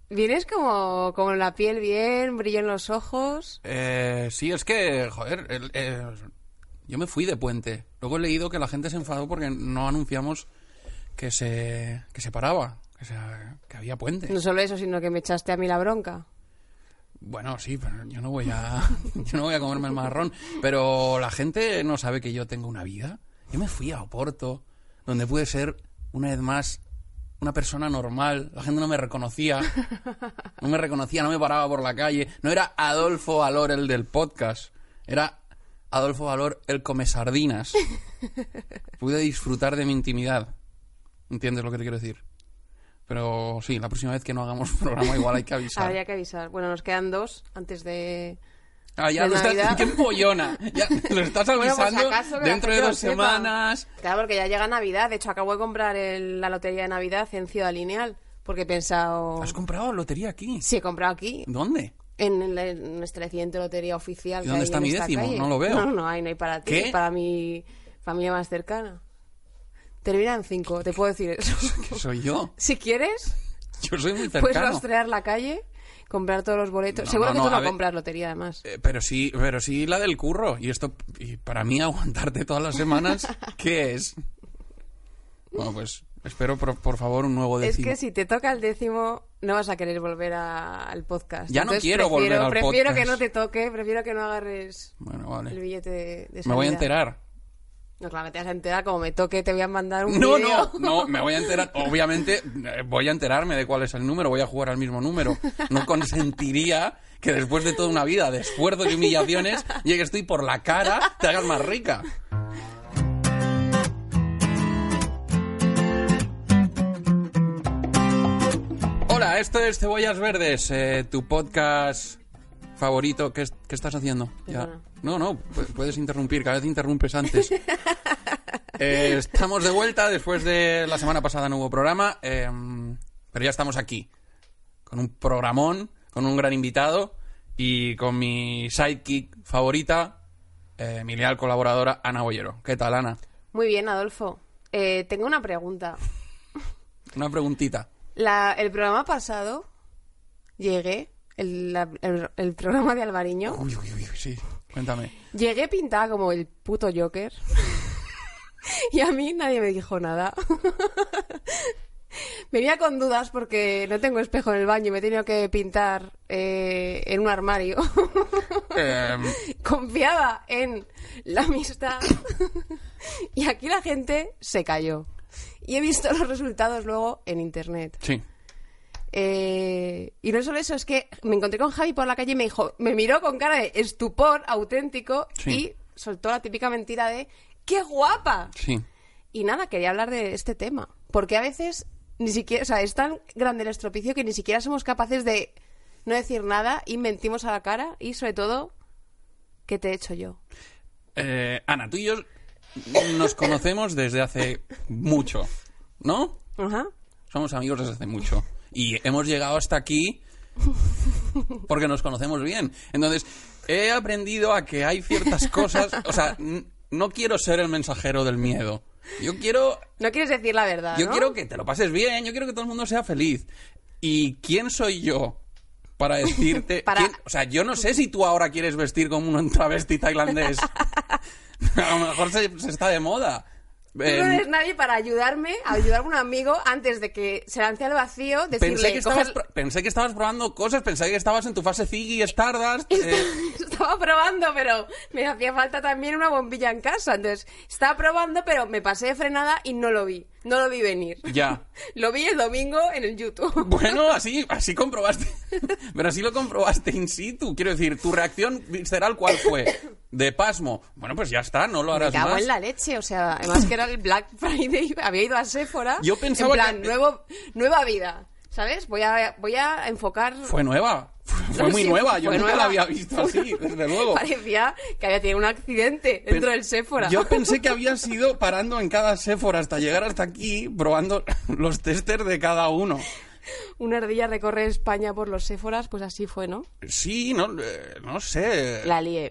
Vienes como con la piel bien, brillo en los ojos. Sí, es que, joder, yo me fui de puente. Luego he leído que la gente se enfadó porque no anunciamos que se paraba, que había puente. No solo eso, sino que me echaste a mí la bronca. Bueno, sí, pero yo no voy a comerme el marrón. Pero la gente no sabe que yo tengo una vida. Yo me fui a Oporto, donde pude ser, una vez más, una persona normal. La gente no me reconocía. No me paraba por la calle. No era Adolfo Valor el del podcast. Era Adolfo Valor el come sardinas. Pude disfrutar de mi intimidad. ¿Entiendes lo que te quiero decir? Pero sí, la próxima vez que no hagamos programa igual hay que avisar. Habría que avisar. Bueno, nos quedan 2 antes de... Ya lo estás... ¡Qué pollona! Ya lo estás avisando bueno, pues dentro de 2 semanas. Claro, porque ya llega Navidad. De hecho, acabo de comprar la lotería de Navidad en Ciudad Lineal. Porque he pensado... ¿Has comprado lotería aquí? Sí, he comprado aquí. ¿Dónde? En nuestra reciente lotería oficial. ¿Y dónde está mi décimo? Calle. No lo veo. No hay para ti. ¿Qué? Para mi familia más cercana. Termina en 5, te puedo decir eso. ¿Qué soy yo? Si quieres, yo soy muy cercano. puedes rastrear la calle, comprar todos los boletos. Seguro que tú no compras lotería, además. Pero sí la del curro. Y para mí aguantarte todas las semanas, ¿qué es? Bueno, pues espero por favor un nuevo décimo. Es que si te toca el décimo, no vas a querer volver al podcast. Ya entonces, no quiero volver al podcast. Prefiero que no te toque, prefiero que no agarres el billete de salida. Me voy a enterar. No, claro, te vas a enterar. Como me toque, te voy a mandar un vídeo. No, me voy a enterar. Obviamente, voy a enterarme de cuál es el número. Voy a jugar al mismo número. No consentiría que después de toda una vida de esfuerzos y humillaciones, llegues tú y por la cara te hagas más rica. Hola, esto es Cebollas Verdes, tu podcast favorito. ¿Qué estás haciendo? Ya. No, puedes interrumpir, cada vez interrumpes antes. Estamos de vuelta, después de la semana pasada no hubo programa, pero ya estamos aquí, con un programón, con un gran invitado y con mi sidekick favorita, mi leal colaboradora, Ana Bollero. ¿Qué tal, Ana? Muy bien, Adolfo. Tengo una pregunta. Una preguntita. El programa pasado llegué, el programa de Alvariño. Uy, sí. Cuéntame. Llegué pintada como el puto Joker y a mí nadie me dijo nada. Venía con dudas porque no tengo espejo en el baño y me he tenido que pintar en un armario. Confiaba en la amistad y aquí la gente se cayó. Y he visto los resultados luego en internet. Sí. Y no solo eso, es que me encontré con Javi por la calle y me miró con cara de estupor auténtico. Sí. Y soltó la típica mentira de ¡qué guapa! Sí. Y nada, quería hablar de este tema. Porque a veces ni siquiera, o sea, es tan grande el estropicio que ni siquiera somos capaces de no decir nada y mentimos a la cara. Y sobre todo, ¿qué te he hecho yo? Ana, tú y yo nos conocemos desde hace mucho, ¿no? Ajá. Somos amigos desde hace mucho. Y hemos llegado hasta aquí porque nos conocemos bien. Entonces, he aprendido a que hay ciertas cosas... O sea, no quiero ser el mensajero del miedo. Yo quiero... No quieres decir la verdad, Yo ¿no? quiero que te lo pases bien. Yo quiero que todo el mundo sea feliz. ¿Y quién soy yo para decirte... O sea, yo no sé si tú ahora quieres vestir como un travesti tailandés. A lo mejor se está de moda. Tú no eres nadie para ayudarme a un amigo antes de que se lance al vacío, decirle... Pensé que estabas probando cosas, pensé que estabas en tu fase Ziggy Stardust. Estaba probando, pero me hacía falta también una bombilla en casa. Entonces, estaba probando, pero me pasé de frenada y no lo vi. No lo vi venir. Ya. Lo vi el domingo en el YouTube. Bueno, así comprobaste. Pero así lo comprobaste in situ. Quiero decir, tu reacción visceral, ¿cuál fue? De pasmo. Bueno, pues ya está, no lo harás más. Me cago en la leche, o sea, además que era el Black Friday, había ido a Sephora. Yo pensaba en plan, nueva vida, ¿sabes? Voy a enfocar... Fue nueva. Fue muy nueva. Yo nunca la había visto así, desde luego. Parecía que había tenido un accidente dentro del Sephora. Yo pensé que habías ido parando en cada Sephora hasta llegar hasta aquí, probando los testers de cada uno. Una ardilla recorre España por los Sephoras, pues así fue, ¿no? Sí, no sé. La lié.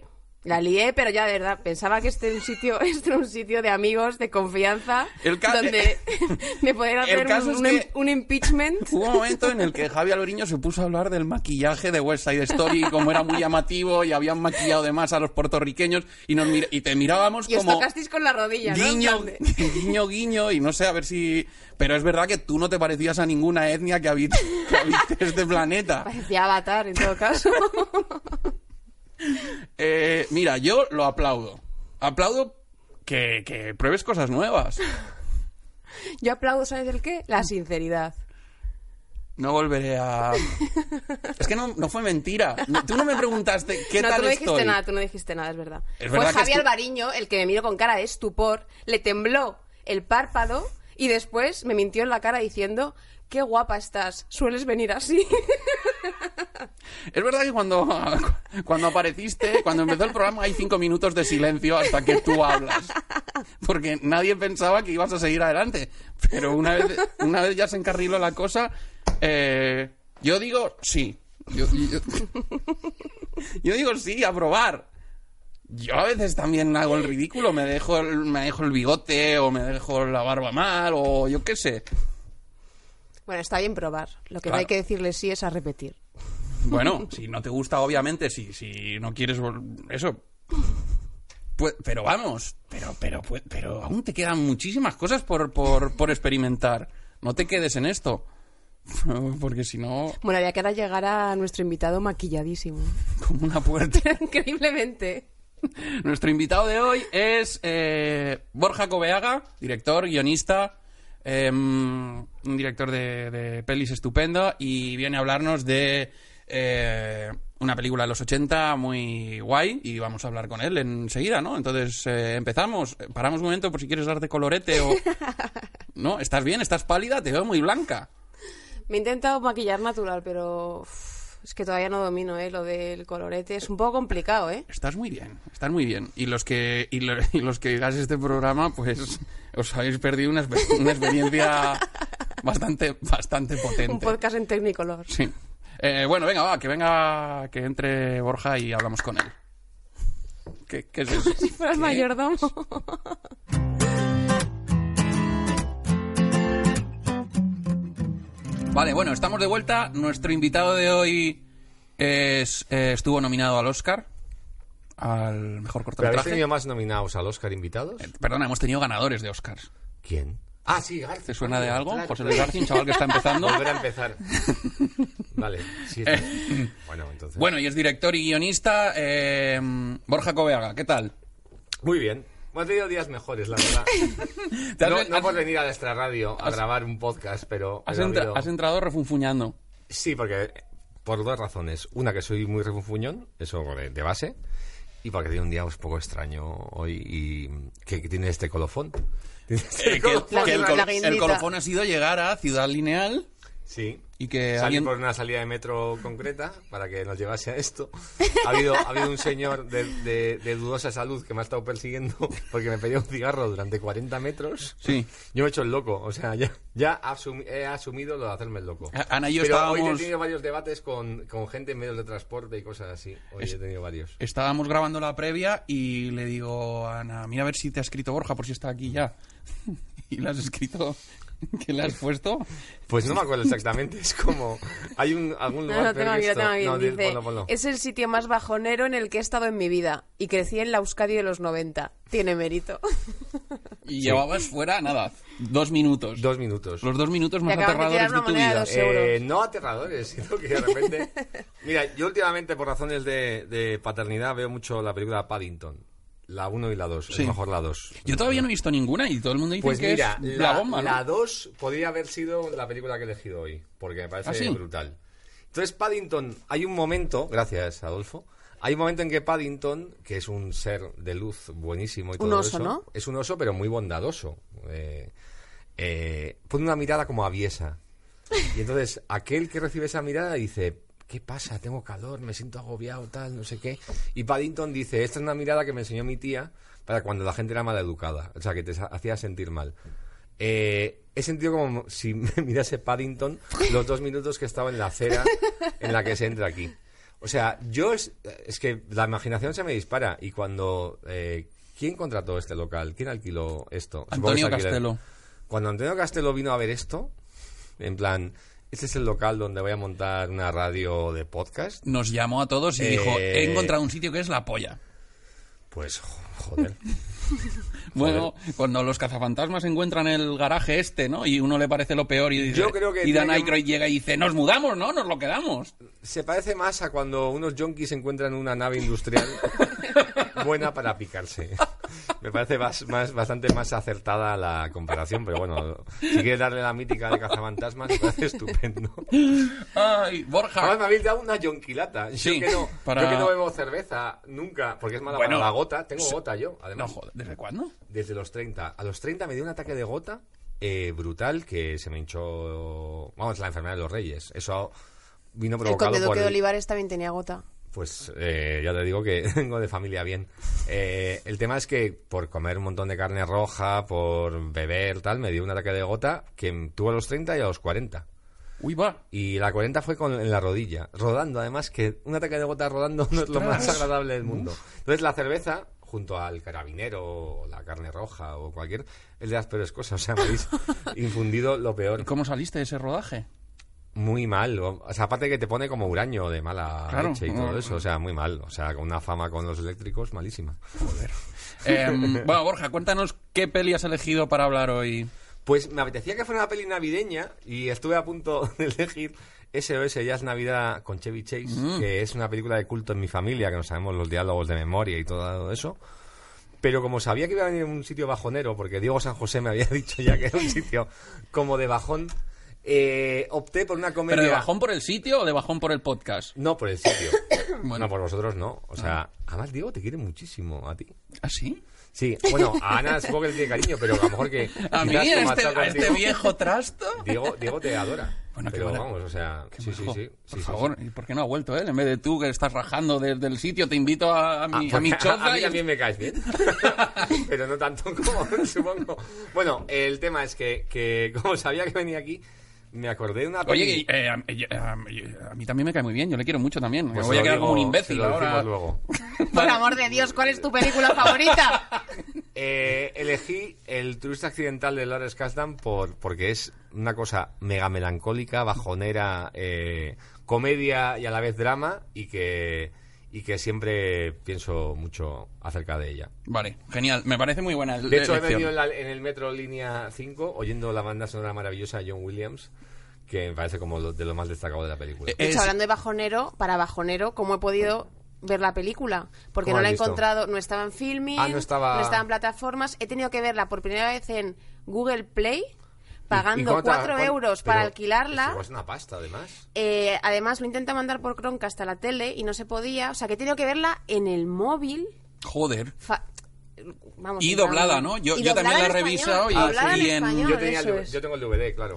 La lié, pero ya de verdad, pensaba que este era un sitio de amigos, de confianza, donde me podían hacer un impeachment. Hubo un momento en el que Javi Alberiño se puso a hablar del maquillaje de West Side Story, como era muy llamativo y habían maquillado de más a los puertorriqueños y te mirábamos y como... os tocasteis con la rodilla, guiño, ¿no? guiño, guiño, y no sé, a ver si... Pero es verdad que tú no te parecías a ninguna etnia que habite este planeta. Parecía Avatar, en todo caso. Mira, yo lo aplaudo. Aplaudo que pruebes cosas nuevas. Yo aplaudo, ¿sabes el qué? La sinceridad. No volveré a... Es que no fue mentira. Tú no me preguntaste qué tal estoy. Tú no dijiste nada, es verdad. Es fue verdad Javi Albariño el que me miró con cara de estupor, le tembló el párpado y después me mintió en la cara diciendo: qué guapa estás, sueles venir así. Es verdad que cuando apareciste, cuando empezó el programa, hay 5 minutos de silencio hasta que tú hablas. Porque nadie pensaba que ibas a seguir adelante. Pero una vez ya se encarriló la cosa, yo digo sí. Yo digo sí, a probar. Yo a veces también hago el ridículo, me dejo el bigote o me dejo la barba mal o yo qué sé. Bueno, está bien probar. Lo que Claro. no hay que decirle sí es a repetir. Bueno, si no te gusta, obviamente, si no quieres eso, pues, pero vamos, pero aún te quedan muchísimas cosas por experimentar. No te quedes en esto, porque si no, Bueno, había que ahora llegar a nuestro invitado maquilladísimo. como una puerta. Increíblemente. Nuestro invitado de hoy es Borja Coveaga, director, guionista, un director de pelis estupendo, y viene a hablarnos de una película de los 80 muy guay, y vamos a hablar con él enseguida, ¿no? Entonces empezamos, paramos un momento por si quieres darte colorete o... ¿No? ¿Estás bien? ¿Estás pálida? Te veo muy blanca. Me he intentado maquillar natural, pero es que todavía no domino, lo del colorete. Es un poco complicado, ¿eh? Estás muy bien, estás muy bien. Y los que digáis este programa, pues os habéis perdido una experiencia bastante potente. Un podcast en Technicolor. Sí. Bueno, venga, que entre Borja y hablamos con él. ¿Qué es eso? Si fuera el mayordomo. Vale, bueno, estamos de vuelta. Nuestro invitado de hoy estuvo nominado al Oscar, al mejor ¿Pero habéis cortometraje. tenido más nominados al Oscar invitados? Perdona, hemos tenido ganadores de Oscars. ¿Quién? Ah, sí, García. ¿Te suena de algo? Claro. José Luis García, un chaval que está empezando. Volver a empezar. Vale, sí. Bueno, entonces... Bueno, y es director y guionista. Borja Coveaga, ¿qué tal? Muy bien. Hemos tenido días mejores, la verdad. No por venir a nuestra radio a grabar un podcast, pero... Has ha habido- entrado refunfuñando. Sí, porque por dos razones. Una, que soy muy refunfuñón, eso de base. Y porque tiene un día un poco extraño hoy y que tiene este colofón. El colofón ha sido llegar a Ciudad Lineal Sí. y que Salí alguien... por una salida de metro concreta para que nos llevase a esto. Ha habido un señor de dudosa salud que me ha estado persiguiendo porque me pedía un cigarro durante 40 metros. Sí. Yo me he hecho el loco, o sea, ya he asumido lo de hacerme el loco. Ana y yo Pero estábamos... hoy he tenido varios debates con gente en medios de transporte y cosas así. Hoy he tenido varios. Estábamos grabando la previa y le digo a Ana, mira a ver si te ha escrito Borja por si está aquí ya. Y le has escrito... ¿Qué le has puesto? Pues no me acuerdo exactamente, es como... Hay algún lugar No, tengo aquí, previsto. lo tengo aquí. No, Dice, ponlo. es el sitio más bajonero en el que he estado en mi vida. Y crecí en la Euskadi de los 90. Tiene mérito. Y llevabas fuera, nada, 2 minutos. 2 minutos. Los 2 minutos Te más acabas de tirar aterradores de una tu moneda de vida. 2 euros. No aterradores, sino que de repente... Mira, yo últimamente por razones de paternidad veo mucho la película Paddington. La 1 y la 2, Sí. es mejor la 2. Yo todavía no he visto ninguna y todo el mundo dice Pues que mira, es la bomba, ¿no? la 2 podría haber sido la película que he elegido hoy, porque me parece ¿Ah, sí? brutal. Entonces Paddington, hay un momento, gracias Adolfo, hay un momento en que Paddington, que es un ser de luz buenísimo y todo Un oso, eso, ¿no? es un oso pero muy bondadoso. Pone una mirada como aviesa. Y entonces aquel que recibe esa mirada dice... ¿Qué pasa? Tengo calor, me siento agobiado, tal, no sé qué. Y Paddington dice, esta es una mirada que me enseñó mi tía para cuando la gente era maleducada, o sea, que te hacía sentir mal. He sentido como si me mirase Paddington los 2 minutos que estaba en la acera en la que se entra aquí. O sea, es que la imaginación se me dispara. Y cuando... ¿quién contrató este local? ¿Quién alquiló esto? Antonio Castelo. Cuando Antonio Castelo vino a ver esto, en plan... Este es el local donde voy a montar una radio de podcast. Nos llamó a todos y dijo, he encontrado un sitio que es la polla. Pues, joder. Bueno, cuando los cazafantasmas encuentran el garaje ¿no? Y uno le parece lo peor y dice, Yo creo que y Dan Aykroyd llega y dice, nos mudamos, ¿no? Nos lo quedamos. Se parece más a cuando unos yonkis encuentran una nave industrial buena para picarse. Me parece bastante más acertada la comparación, pero bueno, si quieres darle la mítica de cazafantasmas, me parece estupendo. Ay, Borja. Además me habéis dado una yonkilata. Sí, yo que no bebo cerveza nunca, porque es mala para la gota. Tengo gota yo, además. No, joder, ¿desde cuándo? Desde los 30. A los 30 me dio un ataque de gota brutal que se me hinchó... Vamos, la enfermedad de los reyes. Eso vino provocado por... El por... de Olivares también tenía gota. Pues ya te digo que vengo de familia bien. El tema es que por comer un montón de carne roja, por beber, tal, me dio un ataque de gota que tuve a los 30 y a los 40. Uy, va. Y la 40 fue en la rodilla, rodando, además, que un ataque de gota rodando no es lo más agradable del mundo. Entonces la cerveza, junto al carabinero, o la carne roja, o cualquier, es de las peores cosas. O sea, me habéis infundido lo peor. ¿Y cómo saliste de ese rodaje? Muy mal, o sea, aparte que te pone como huraño de mala leche y todo eso, o sea, muy mal, o sea, con una fama con los eléctricos malísima. Joder. Bueno, Borja, cuéntanos qué peli has elegido para hablar hoy. Pues me apetecía que fuera una peli navideña y estuve a punto de elegir SOS Ya es Navidad con Chevy Chase, que es una película de culto en mi familia, que nos sabemos los diálogos de memoria y todo eso. Pero como sabía que iba a venir en un sitio bajonero, porque Diego San José me había dicho ya que era un sitio como de bajón, opté por una comedia... ¿Pero de bajón por el sitio o de bajón por el podcast? No, por el sitio. Bueno. No, por vosotros no. O sea, además Diego te quiere muchísimo a ti. ¿Ah, sí? Sí, bueno, a Ana supongo que le tiene cariño, pero a lo mejor que... ¿A mí, a este viejo trasto? Diego te adora. Bueno, pero vamos, o sea... Sí. Por favor, ¿y por qué no ha vuelto él? En vez de tú, que estás rajando desde el sitio, te invito a mi choza. A mí también me caes bien. Pero no tanto como supongo. Bueno, el tema es que como sabía que venía aquí... Me acordé de una peli... Oye, a mí también me cae muy bien, yo le quiero mucho también. Pues me voy a quedar como un imbécil ahora. Luego. Por amor de Dios, ¿cuál es tu película favorita? Elegí El turista accidental de Lawrence Kasdan porque es una cosa mega melancólica, bajonera, comedia y a la vez drama y que siempre pienso mucho acerca de ella. Vale, genial. Me parece muy buena De hecho, he venido en el metro línea 5 oyendo la banda sonora maravillosa de John Williams, que me parece como de lo más destacado de la película. De hecho, hablando de bajonero, para bajonero, ¿cómo he podido ver la película? Porque no la he encontrado, no estaba en Filmin, no estaba en plataformas. He tenido que verla por primera vez en Google Play, pagando 4 euros para alquilarla. Eso es una pasta, además. Además, lo intenta mandar por Chromecast a la tele y no se podía. O sea, que he tenido que verla en el móvil. Joder. Vamos, y doblada, ¿no? Yo también la he revisado y en yo tengo el DVD, claro.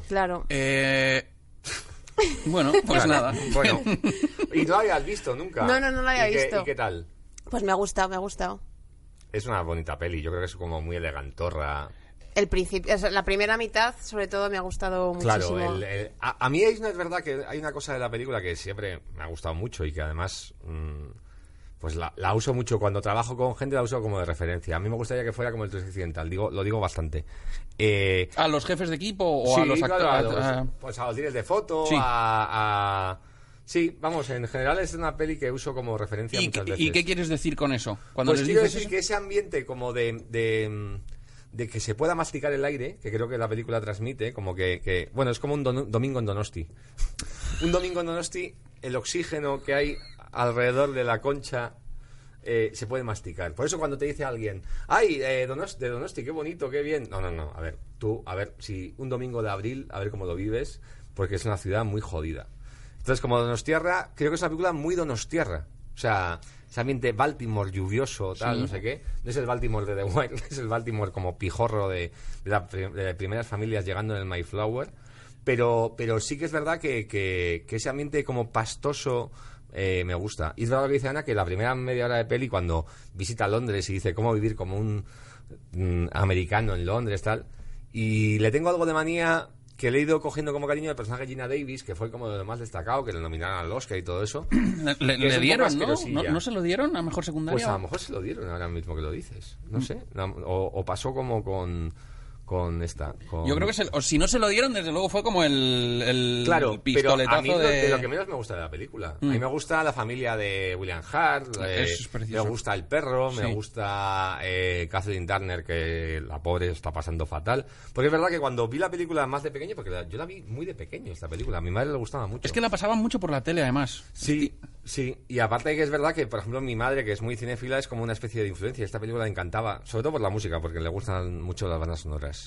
Bueno, pues nada. Bueno, ¿y no la habías visto nunca? No la había visto. ¿Y qué tal? Pues me ha gustado. Es una bonita peli, yo creo que es como muy elegantorra. El principio, o sea, la primera mitad, sobre todo, me ha gustado muchísimo. Claro, a mí es verdad que hay una cosa de la película que siempre me ha gustado mucho y que además... pues la uso mucho cuando trabajo con gente, la uso como de referencia. A mí me gustaría que fuera como el 3 occidental, lo digo bastante. ¿A los jefes de equipo o sí, a los actores? Pues a los directores de foto, sí. Sí, vamos, en general es una peli que uso como referencia muchas veces. ¿Y qué quieres decir con eso? Cuando pues les quiero dices decir eso? que ese ambiente como de que se pueda masticar el aire, que creo que la película transmite, como que bueno, es como un domingo en Donosti. Un domingo en Donosti, el oxígeno que hay alrededor de la Concha se puede masticar. Por eso cuando te dice alguien, ¡ay, de Donosti, qué bonito, qué bien! No, a ver, si un domingo de abril, a ver cómo lo vives, porque es una ciudad muy jodida. Entonces, como Donostiarra, creo que es una película muy donostiarra. O sea, ese ambiente Baltimore lluvioso, tal, sí. No sé qué. No es el Baltimore de The Wire, es el Baltimore como pijorro de las primeras familias llegando en el Mayflower. Pero sí que es verdad que ese ambiente como pastoso me gusta. Y es verdad lo que dice Ana, que la primera media hora de peli, cuando visita Londres y dice cómo vivir como un americano en Londres, tal. Y le tengo algo de manía que le he ido cogiendo como cariño el personaje de Gina Davis, que fue como de lo más destacado, que le nominaron al Oscar y todo eso. Le dieron, ¿no? ¿No se lo dieron a mejor secundaria? Pues a lo mejor se lo dieron ahora mismo que lo dices. No sé. O pasó como con esta. Yo creo que o si no se lo dieron, desde luego fue como el claro, pistoletazo pero a mí de lo que menos me gusta de la película. A mí me gusta la familia de William Hurt, me gusta el perro, me gusta Kathleen Turner, que la pobre está pasando fatal. Porque es verdad que cuando vi la película más de pequeño, porque yo la vi muy de pequeño esta película, a mi madre le gustaba mucho. Es que la pasaban mucho por la tele, además. Sí, y aparte que es verdad que, por ejemplo, mi madre, que es muy cinéfila, es como una especie de influencia. Esta película le encantaba, sobre todo por la música, porque le gustan mucho las bandas sonoras.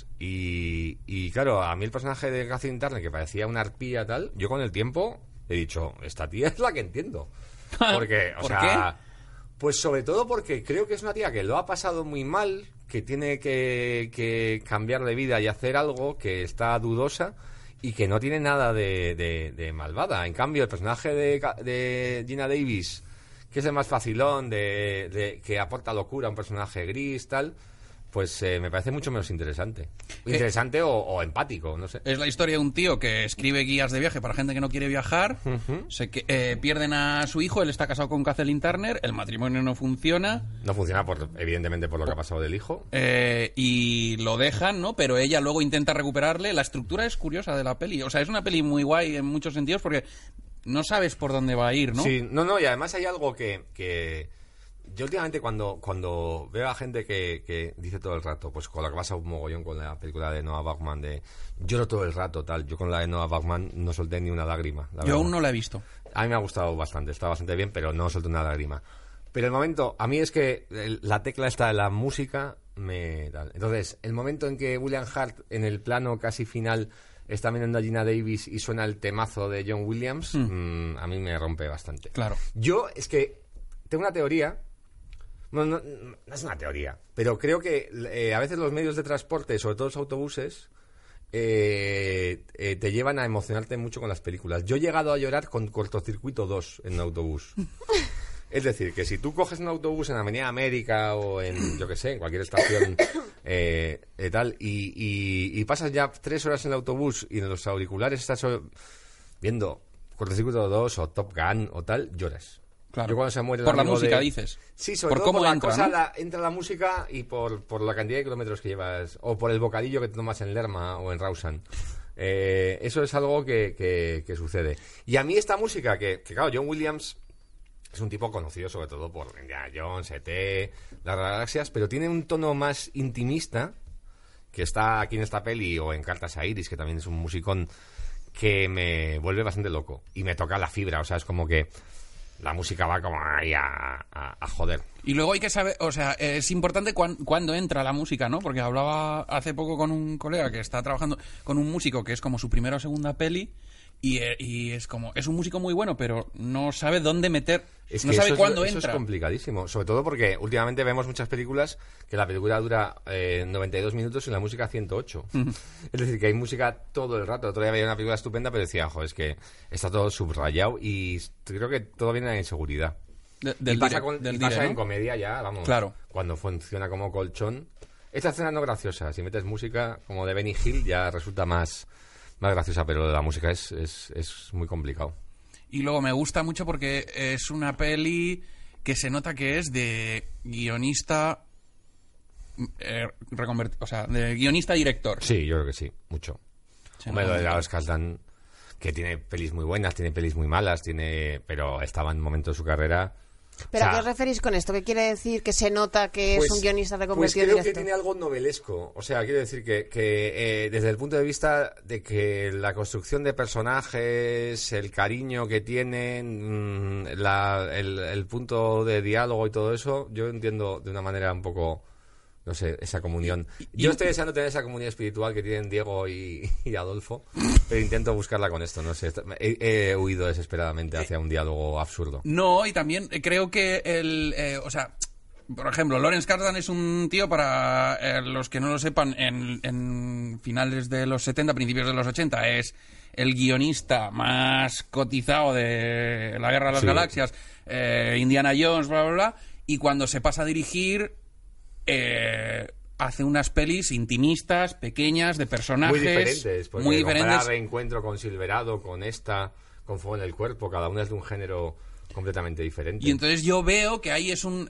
Y claro, a mí el personaje de Kathleen Turner, que parecía una arpía tal, yo con el tiempo he dicho, esta tía es la que entiendo. Porque, ¿Por qué? Pues sobre todo porque creo que es una tía que lo ha pasado muy mal, que tiene que cambiar de vida y hacer algo, que está dudosa y que no tiene nada de malvada. En cambio, el personaje de Gina Davis, que es el más facilón, que aporta locura a un personaje gris, tal, pues me parece mucho menos interesante. Interesante o empático, no sé. Es la historia de un tío que escribe guías de viaje para gente que no quiere viajar. Pierden a su hijo, él está casado con Kathleen Turner, el matrimonio no funciona. No funciona, evidentemente, por lo que ha pasado del hijo. Y lo dejan, ¿no? Pero ella luego intenta recuperarle. La estructura es curiosa de la peli. O sea, es una peli muy guay en muchos sentidos porque no sabes por dónde va a ir, ¿no? Sí, y además hay algo que yo últimamente cuando veo a gente que dice todo el rato, pues con lo que pasa un mogollón con la película de Noah Baumbach, de lloro todo el rato, tal. Yo con la de Noah Baumbach no solté ni una lágrima. Yo aún no la he visto. A mí me ha gustado bastante, está bastante bien, pero no solté una lágrima. Pero el momento, a mí es que la tecla esta de la música me da. Entonces, el momento en que William Hurt, en el plano casi final, está mirando a Gina Davis y suena el temazo de John Williams, a mí me rompe bastante. Claro. Yo, es que tengo una teoría. No es una teoría, pero creo que a veces los medios de transporte, sobre todo los autobuses, te llevan a emocionarte mucho con las películas. Yo he llegado a llorar con Cortocircuito 2 en un autobús. Es decir, que si tú coges un autobús en Avenida América o en, yo que sé, en cualquier estación tal, y pasas ya 3 horas en el autobús y en los auriculares estás viendo Cortocircuito 2 o Top Gun o tal, lloras. Claro. Yo cuando se muere por la música, dices. Sí, sobre todo cómo por la entra, cosa, ¿no? entra la música y por la cantidad de kilómetros que llevas, o por el bocadillo que te tomas en Lerma o en Rawson. Eso es algo que sucede. Y a mí esta música, que claro, John Williams es un tipo conocido sobre todo por Indiana Jones, E.T., Las Galaxias, pero tiene un tono más intimista, que está aquí en esta peli, o en Cartas a Iris, que también es un musicón que me vuelve bastante loco. Y me toca la fibra, o sea, es como que la música va como ahí a joder. Y luego hay que saber, o sea, es importante cuándo entra la música, ¿no? Porque hablaba hace poco con un colega que está trabajando con un músico que es como su primera o segunda peli y es como, es un músico muy bueno, pero no sabe dónde meter, no sabe cuándo entra. Eso es complicadísimo, sobre todo porque últimamente vemos muchas películas que la película dura 92 minutos y la música 108. Es decir, que hay música todo el rato. Otro día veía una película estupenda, pero decía, es que está todo subrayado y creo que todo viene de la inseguridad. Y pasa en comedia ya, vamos. Claro. Cuando funciona como colchón. Esta escena no es graciosa. Si metes música como de Benny Hill ya resulta más graciosa, pero la música es muy complicado. Y luego me gusta mucho porque es una peli que se nota que es de guionista reconvertido, o sea, de guionista-director. Sí, yo creo que sí, mucho. Hombre, lo de Lars Kasdan, que tiene pelis muy buenas, tiene pelis muy malas, pero estaba en un momento de su carrera. ¿Pero a qué os referís con esto? ¿Qué quiere decir que se nota que es un guionista reconvertido creo directo? Que tiene algo novelesco. O sea, quiero decir que desde el punto de vista de que la construcción de personajes, el cariño que tienen, el punto de diálogo y todo eso, yo entiendo de una manera un poco, no sé, esa comunión. Yo estoy deseando tener esa comunión espiritual que tienen Diego y Adolfo, pero intento buscarla con esto, no sé. He huido desesperadamente hacia un diálogo absurdo. No, y también creo que o sea, por ejemplo, Lawrence Kasdan es un tío, para los que no lo sepan, en finales de los 70, principios de los 80, es el guionista más cotizado de la Guerra de las Galaxias, Indiana Jones, bla, bla, bla, y cuando se pasa a dirigir, hace unas pelis intimistas, pequeñas, de personajes muy diferentes. Porque muy diferentes. comparar Reencuentro con Silverado, con esta, con Fuego en el Cuerpo, cada una es de un género completamente diferente. Y entonces yo veo que ahí es un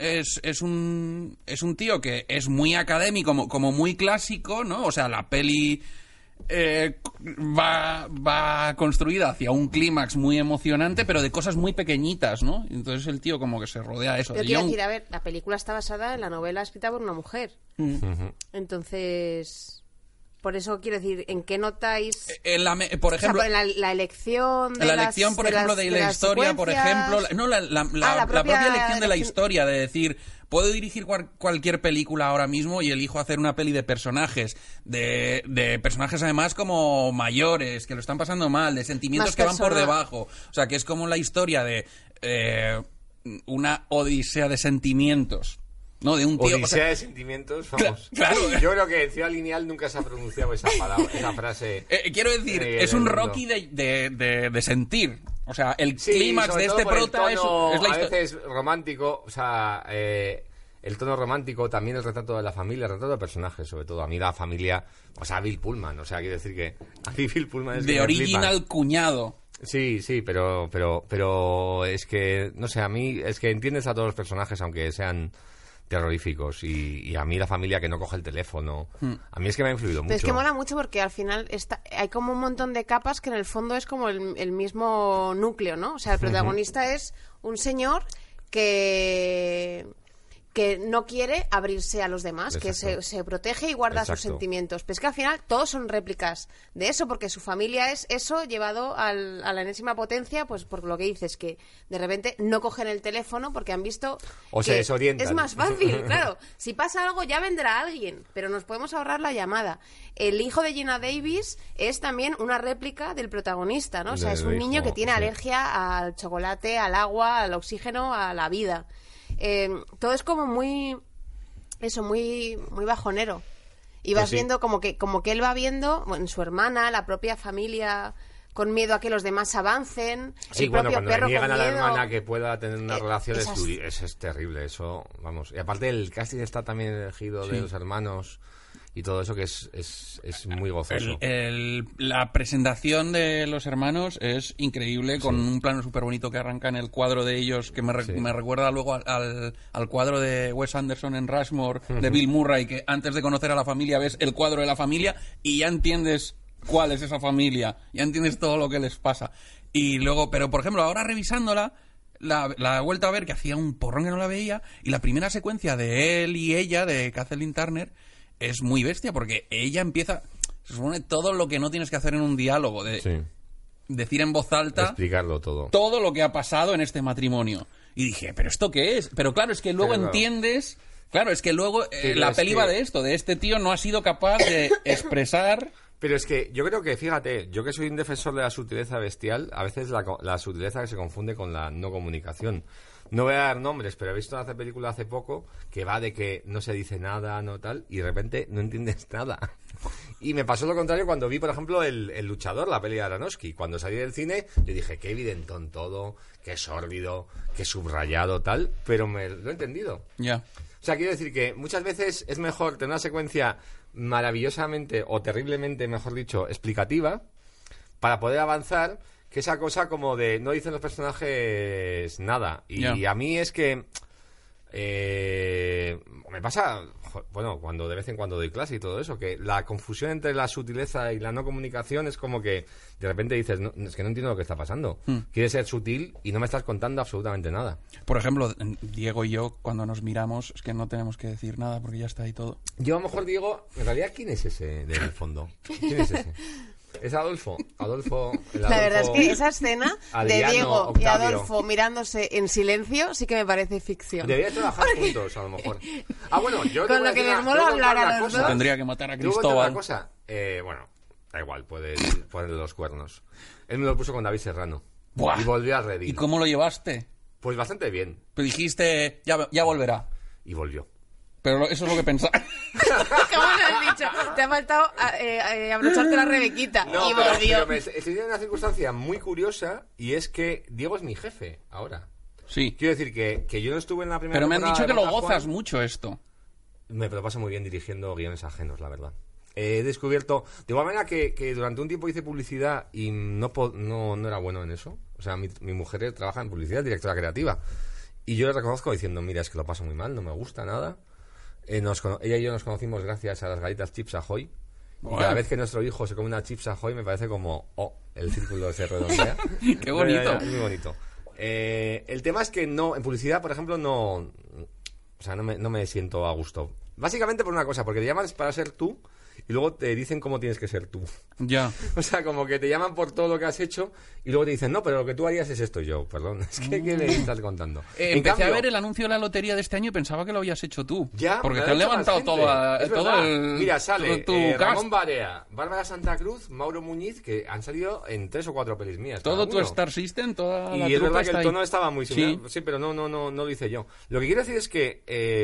tío que es muy académico, como muy clásico, ¿no? O sea, la peli va construida hacia un clímax muy emocionante, pero de cosas muy pequeñitas, ¿no? Entonces el tío como que se rodea de eso. Pero quiero decir, a ver, la película está basada en la novela escrita por una mujer. Entonces, por eso quiero decir, ¿en qué notáis? Por ejemplo, o sea, en la elección de la elección, por ejemplo, de la historia, por ejemplo, la propia elección de la historia, de decir, puedo dirigir cualquier película ahora mismo y elijo hacer una peli de personajes, de personajes además como mayores, que lo están pasando mal, de sentimientos que van por debajo. O sea, que es como la historia de una odisea de sentimientos. No, de un tío, Odisea de sentimientos, vamos. Claro. Yo creo que en Ciudad Lineal nunca se ha pronunciado esa palabra, esa frase. Quiero decir, es un Rocky de sentir. O sea, el clímax de este prota es la historia. A veces romántico, o sea, el tono romántico, también el retrato de la familia, el retrato de personajes, sobre todo. A mí la familia, o sea, Bill Pullman, o sea, quiero decir que a mí Bill Pullman es de original cuñado. Sí, pero es que, no sé, a mí es que entiendes a todos los personajes, aunque sean terroríficos, y a mí la familia que no coge el teléfono, a mí es que me ha influido mucho. Pero es que mola mucho porque al final hay como un montón de capas que en el fondo es como el mismo núcleo, ¿no? O sea, el protagonista es un señor que no quiere abrirse a los demás, Exacto. que se protege y guarda sus sentimientos. Pero es que al final todos son réplicas de eso, porque su familia es eso llevado a la enésima potencia, pues por lo que dices, que de repente no cogen el teléfono porque han visto o que se desorientan. es más fácil, claro. Si pasa algo ya vendrá alguien, pero nos podemos ahorrar la llamada. El hijo de Gina Davis es también una réplica del protagonista, ¿no? O sea, es un niño que tiene alergia al chocolate, al agua, al oxígeno, a la vida. Todo es como muy muy bajonero, y vas viendo como que él va viendo, bueno, su hermana, la propia familia con miedo a que los demás avancen, sí, el bueno, propio cuando perro niegan con a la miedo. hermana que pueda tener una relación esas... es terrible eso, vamos. Y aparte el casting está también elegido de los hermanos y todo eso, que es muy gozoso. La presentación de los hermanos es increíble, con un plano súper bonito que arranca en el cuadro de ellos, que me recuerda luego al cuadro de Wes Anderson en Rushmore, de Bill Murray, que antes de conocer a la familia ves el cuadro de la familia y ya entiendes cuál es esa familia, ya entiendes todo lo que les pasa. Y luego, pero por ejemplo, ahora revisándola, la he vuelto a ver, que hacía un porrón que no la veía, y la primera secuencia de él y ella, de Kathleen Turner, es muy bestia, porque ella empieza, se supone, todo lo que no tienes que hacer en un diálogo, de decir en voz alta, explicarlo todo lo que ha pasado en este matrimonio. Y dije, ¿pero esto qué es? Pero claro, es que luego entiendes, claro, es que luego la peli va de esto, de este tío no ha sido capaz de expresar. Pero es que yo creo que, fíjate, yo que soy un defensor de la sutileza bestial, a veces la sutileza que se confunde con la no comunicación. No voy a dar nombres, pero he visto una película hace poco que va de que no se dice nada, no tal, y de repente no entiendes nada. Y me pasó lo contrario cuando vi, por ejemplo, El Luchador, la peli de Aronofsky. Cuando salí del cine, yo dije, qué evidentón todo, qué sórdido, qué subrayado, tal, pero lo he entendido. Ya. O sea, quiero decir que muchas veces es mejor tener una secuencia maravillosamente, o terriblemente, mejor dicho, explicativa, para poder avanzar, que esa cosa como de no dicen los personajes nada. Y a mí es que me pasa, bueno, cuando de vez en cuando doy clase y todo eso, que la confusión entre la sutileza y la no comunicación es como que de repente dices, no, es que no entiendo lo que está pasando. Quieres ser sutil y no me estás contando absolutamente nada. Por ejemplo, Diego y yo, cuando nos miramos, es que no tenemos que decir nada porque ya está ahí todo. Yo a lo mejor digo, en realidad, ¿quién es ese del fondo? ¿Quién es ese? Es Adolfo. La verdad es que esa escena Adriano, de Diego Octavio y Adolfo mirándose en silencio sí que me parece ficción. Deberían trabajar juntos, a lo mejor. Bueno, yo con lo que les mola hablar a los dos. Tendría que matar a Cristóbal. Cristóbal. Una cosa, bueno, da igual, puedes ponerle los cuernos. Él me lo puso con David Serrano. Buah. Y volvió a Reddit. ¿Y cómo lo llevaste? Pues bastante bien. Pero dijiste, ya volverá. Y volvió. Pero eso es lo que pensaba. ¿Cómo lo has dicho? Te ha faltado abrocharte la rebequita. Y volvió. Pero estoy en una circunstancia muy curiosa, y es que Diego es mi jefe ahora. Sí. Quiero decir que yo no estuve en la primera Pero me han temporada dicho que de lo Boca gozas Juan. mucho esto. Me lo paso muy bien dirigiendo guiones ajenos, la verdad. He descubierto, de igual manera que durante un tiempo hice publicidad y no era bueno en eso. O sea, mi mujer trabaja en publicidad, directora creativa. Y yo le reconozco diciendo, mira, es que lo paso muy mal, no me gusta nada. Ella y yo nos conocimos gracias a las galletas Chips Ahoy. Y cada vez que nuestro hijo se come una Chips Ahoy me parece como, el círculo se redondea. ¡Qué bonito! Es muy bonito. El tema es que no, en publicidad, por ejemplo, no me siento a gusto. Básicamente por una cosa, porque te llamas para ser tú y luego te dicen cómo tienes que ser tú. Ya. O sea, como que te llaman por todo lo que has hecho y luego te dicen, no, pero lo que tú harías es esto. Yo, perdón, es que ¿qué me estás contando? Empecé a ver el anuncio de la lotería de este año y pensaba que lo habías hecho tú. Ya, porque te han levantado todo el... Mira, sale tu Ramón Barea, Bárbara Santa Cruz, Mauro Muñiz, que han salido en 3 o 4 pelis mías. Todo tu Star System, toda la y es trupa verdad que está el tono ahí. estaba muy similar. Sí, pero no lo hice yo. Lo que quiero decir es que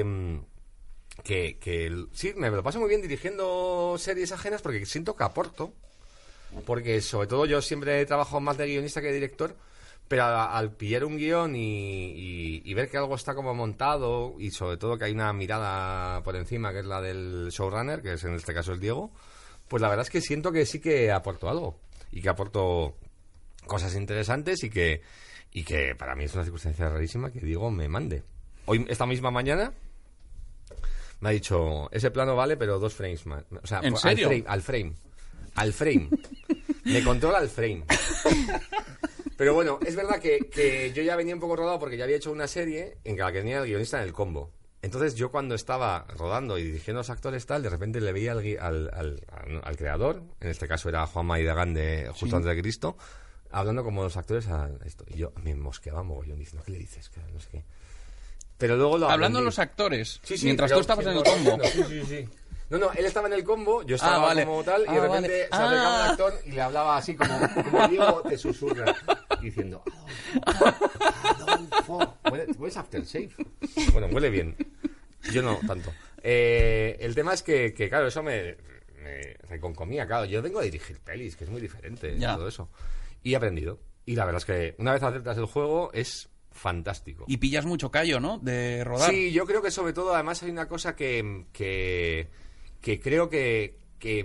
sí, me lo paso muy bien dirigiendo series ajenas porque siento que aporto. Porque sobre todo yo siempre he trabajado más de guionista que de director, pero al pillar un guión y ver que algo está como montado y sobre todo que hay una mirada por encima que es la del showrunner, que es en este caso el Diego, pues la verdad es que siento que sí que aporto algo y que aporto cosas interesantes y que para mí es una circunstancia rarísima que Diego me mande. Hoy, esta misma mañana, me ha dicho, ese plano vale, pero 2 frames más. O sea, ¿En serio? Al frame. Me controla al frame. Pero bueno, es verdad que yo ya venía un poco rodado porque ya había hecho una serie en la que tenía el guionista en el combo. Entonces yo cuando estaba rodando y dirigiendo a los actores tal, de repente le veía al creador, en este caso era Juan Maidagán de Justo antes de Cristo, hablando como los actores a esto. Y yo me mosqueaba mogollón diciendo, ¿qué le dices? Que no sé qué. Pero luego lo Hablando aprendí. de los actores, Sí, mientras tú estabas en el combo. Sí. No, él estaba en el combo, yo estaba vale. como tal, y de repente se acercaba al actor y le hablaba así como Diego te susurra, diciendo, Adolfo, ¿hueles aftershave? Bueno, huele bien, yo no tanto. El tema es que claro, eso me reconcomía, claro, yo vengo a dirigir pelis, que es muy diferente todo eso, y he aprendido, y la verdad es que una vez aceptas el juego es fantástico. Y pillas mucho callo, ¿no? De rodar. Sí, yo creo que sobre todo, además hay una cosa que creo que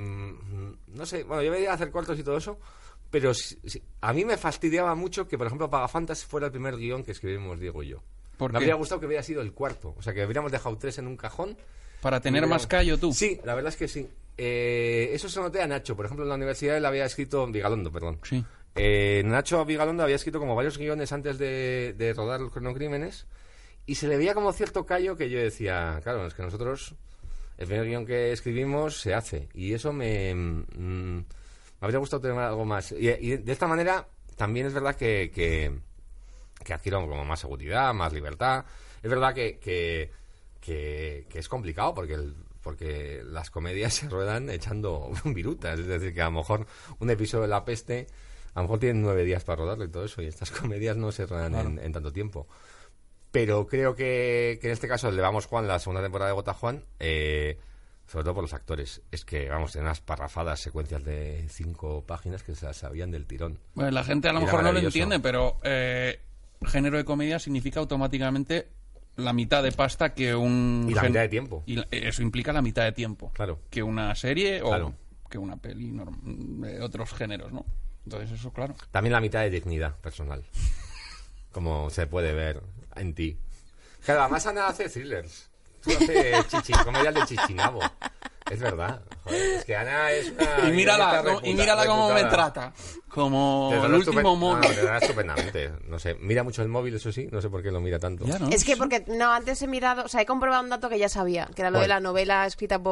no sé, bueno, yo veía hacer cortos y todo eso, pero a mí me fastidiaba mucho que, por ejemplo, Pagafantas fuera el primer guión que escribimos Diego y yo. ¿Por me qué? habría gustado que hubiera sido el cuarto, o sea, que hubiéramos dejado 3 en un cajón. Para tener más callo tú. Sí, la verdad es que sí. Eso se lo noté a Nacho, por ejemplo, en la universidad él había escrito, Vigalondo, perdón. Sí. Nacho Vigalondo había escrito como varios guiones antes de rodar Los Cronocrímenes y se le veía como cierto callo que yo decía, claro, es que nosotros el primer guión que escribimos se hace y eso me habría gustado tener algo más y de esta manera también es verdad que adquiero como más seguridad, más libertad. Es verdad que es complicado porque las comedias se ruedan echando virutas, es decir, que a lo mejor un episodio de La Peste a lo mejor tienen 9 días para rodarlo y todo eso, y estas comedias no se ruedan en tanto tiempo. Pero creo que en este caso le Vamos Juan, la segunda temporada de Gota Juan, sobre todo por los actores, es que, vamos, tienen unas parrafadas secuencias de 5 páginas que se las sabían del tirón. Bueno, la gente a lo mejor no lo entiende, pero género de comedia significa automáticamente la mitad de pasta que un... Y la mitad de tiempo. Y eso implica la mitad de tiempo. Claro. Que una serie o Claro. que una peli de otros géneros, ¿no? Entonces eso, claro. También la mitad de dignidad personal. Como se puede ver en ti. Claro, además Ana hace thrillers. Tú haces comedias de chichinabo. Es verdad. Joder, es que Ana es una... Y mírala cómo me trata. Como el último mono. No, te da estupendamente. No sé, mira mucho el móvil, eso sí. No sé por qué lo mira tanto. Ya, ¿no? Es que porque, no, antes he mirado, o sea, he comprobado un dato que ya sabía, que era lo de la novela escrita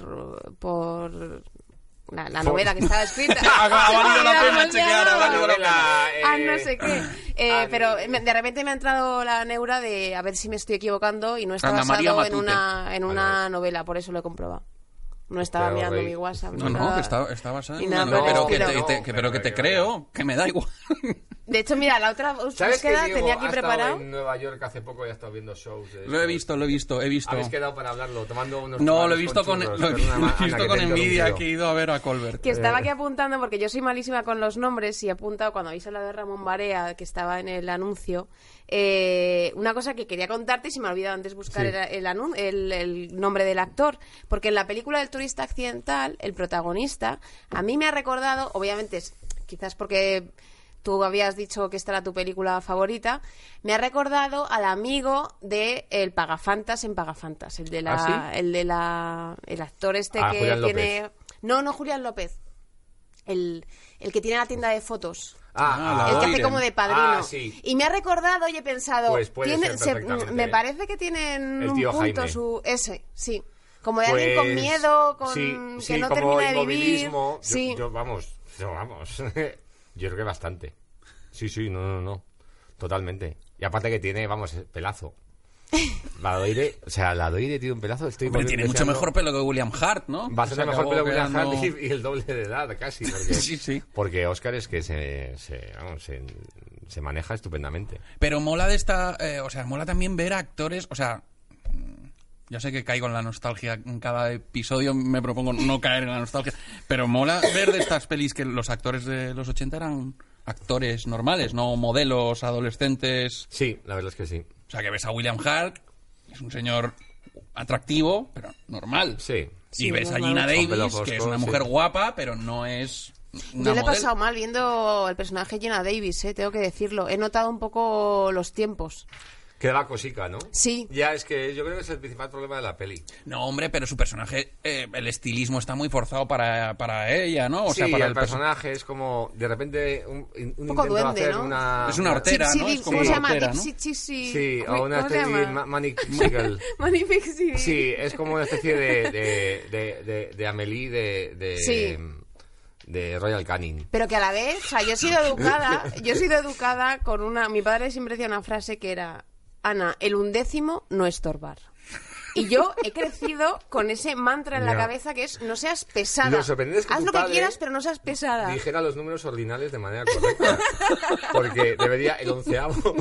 por la novela que estaba escrita. Ha valido la pena chequear, ha valido la pena. No sé qué. Pero de repente me ha entrado la neura de a ver si me estoy equivocando y no está Anda, María basado Matute. en una novela, por eso lo he comprobado. No estaba Pero, mirando Rey. mi WhatsApp. No, ni nada. que está basada Y en nada, una novela, pero pero es que te creo, que me da igual. De hecho, mira, la otra ¿Sabes que búsqueda Diego tenía aquí ha preparado. estado en Nueva York hace poco y ha estado viendo shows? Lo he visto. Habéis quedado para hablarlo, tomando unos No, lo he tomates visto con churros, perdona, Ana, que te he envidia, interrumpido. que he ido a ver a Colbert. Que estaba aquí apuntando, porque yo soy malísima con los nombres y he apuntado cuando habéis hablado de Ramón Barea, que estaba en el anuncio, una cosa que quería contarte y se me ha olvidado antes buscar Sí. el nombre del actor. Porque en la película del turista accidental, el protagonista, a mí me ha recordado, obviamente, quizás porque tú habías dicho que esta era tu película favorita, me ha recordado al amigo de el Pagafantas en Pagafantas, el de la, ¿Ah, sí? el actor este que Julián tiene, no Julián López, el que tiene la tienda de fotos. Ah, El que hace Oiren. como de padrino. Sí. Y me ha recordado y he pensado, Pues puede ser perfectamente. me parece que tienen El un tío punto Jaime. ese, sí. Como de alguien con Pues, miedo, con sí, que sí, no como termina de vivir. inmovilismo. Sí. Yo, vamos. Yo creo que bastante. Sí, no. Totalmente. Y aparte que tiene, vamos, pelazo. La Doire tiene un pelazo. Hombre, tiene mucho deseando- mejor pelo que William Hart, ¿no? Bastante Se mejor acabó pelo que William quedando- Hart y el doble de edad, casi. Porque, Sí. Porque Oscar es que se maneja estupendamente. Pero mola de esta... mola también ver a actores... Ya sé que caigo en la nostalgia en cada episodio, me propongo no caer en la nostalgia, pero mola ver de estas pelis que los actores de los 80 eran actores normales, no modelos adolescentes. Sí, la verdad es que sí. O sea, que ves a William Hart, es un señor atractivo, pero normal. Sí. Y ves a normal. Gina Con pelo Davis, que es fosco, una sí. mujer guapa, pero no es una Yo le he modelo. pasado mal viendo el personaje Gina Davis, tengo que decirlo. He notado un poco los tiempos. Quedaba cosica, ¿no? Sí. Ya, es que yo creo que es el principal problema de la peli. No, hombre, pero su personaje, el estilismo está muy forzado para ella, ¿no? O Sí, sea, para el personaje es como, de repente, un poco intento duende, de hacer ¿no? una... Es una hortera, ¿no? Es como ¿Cómo se una llama? hortera, ¿no? Sí, o una ¿Cómo se especie de llama? Manic Seagull. Magnific Sí, es como una especie de Amélie Sí. de Royal Canin. Pero que a la vez, o sea, yo he sido educada con una... Mi padre siempre decía una frase que era: Ana, el 11º no estorbar. Y yo he crecido con ese mantra en la Ya. cabeza que es: no seas pesada. Lo sorprendente es que Haz tu lo que padre quieras, pero no seas pesada. Dijera los números ordinales de manera correcta. Porque debería el 11º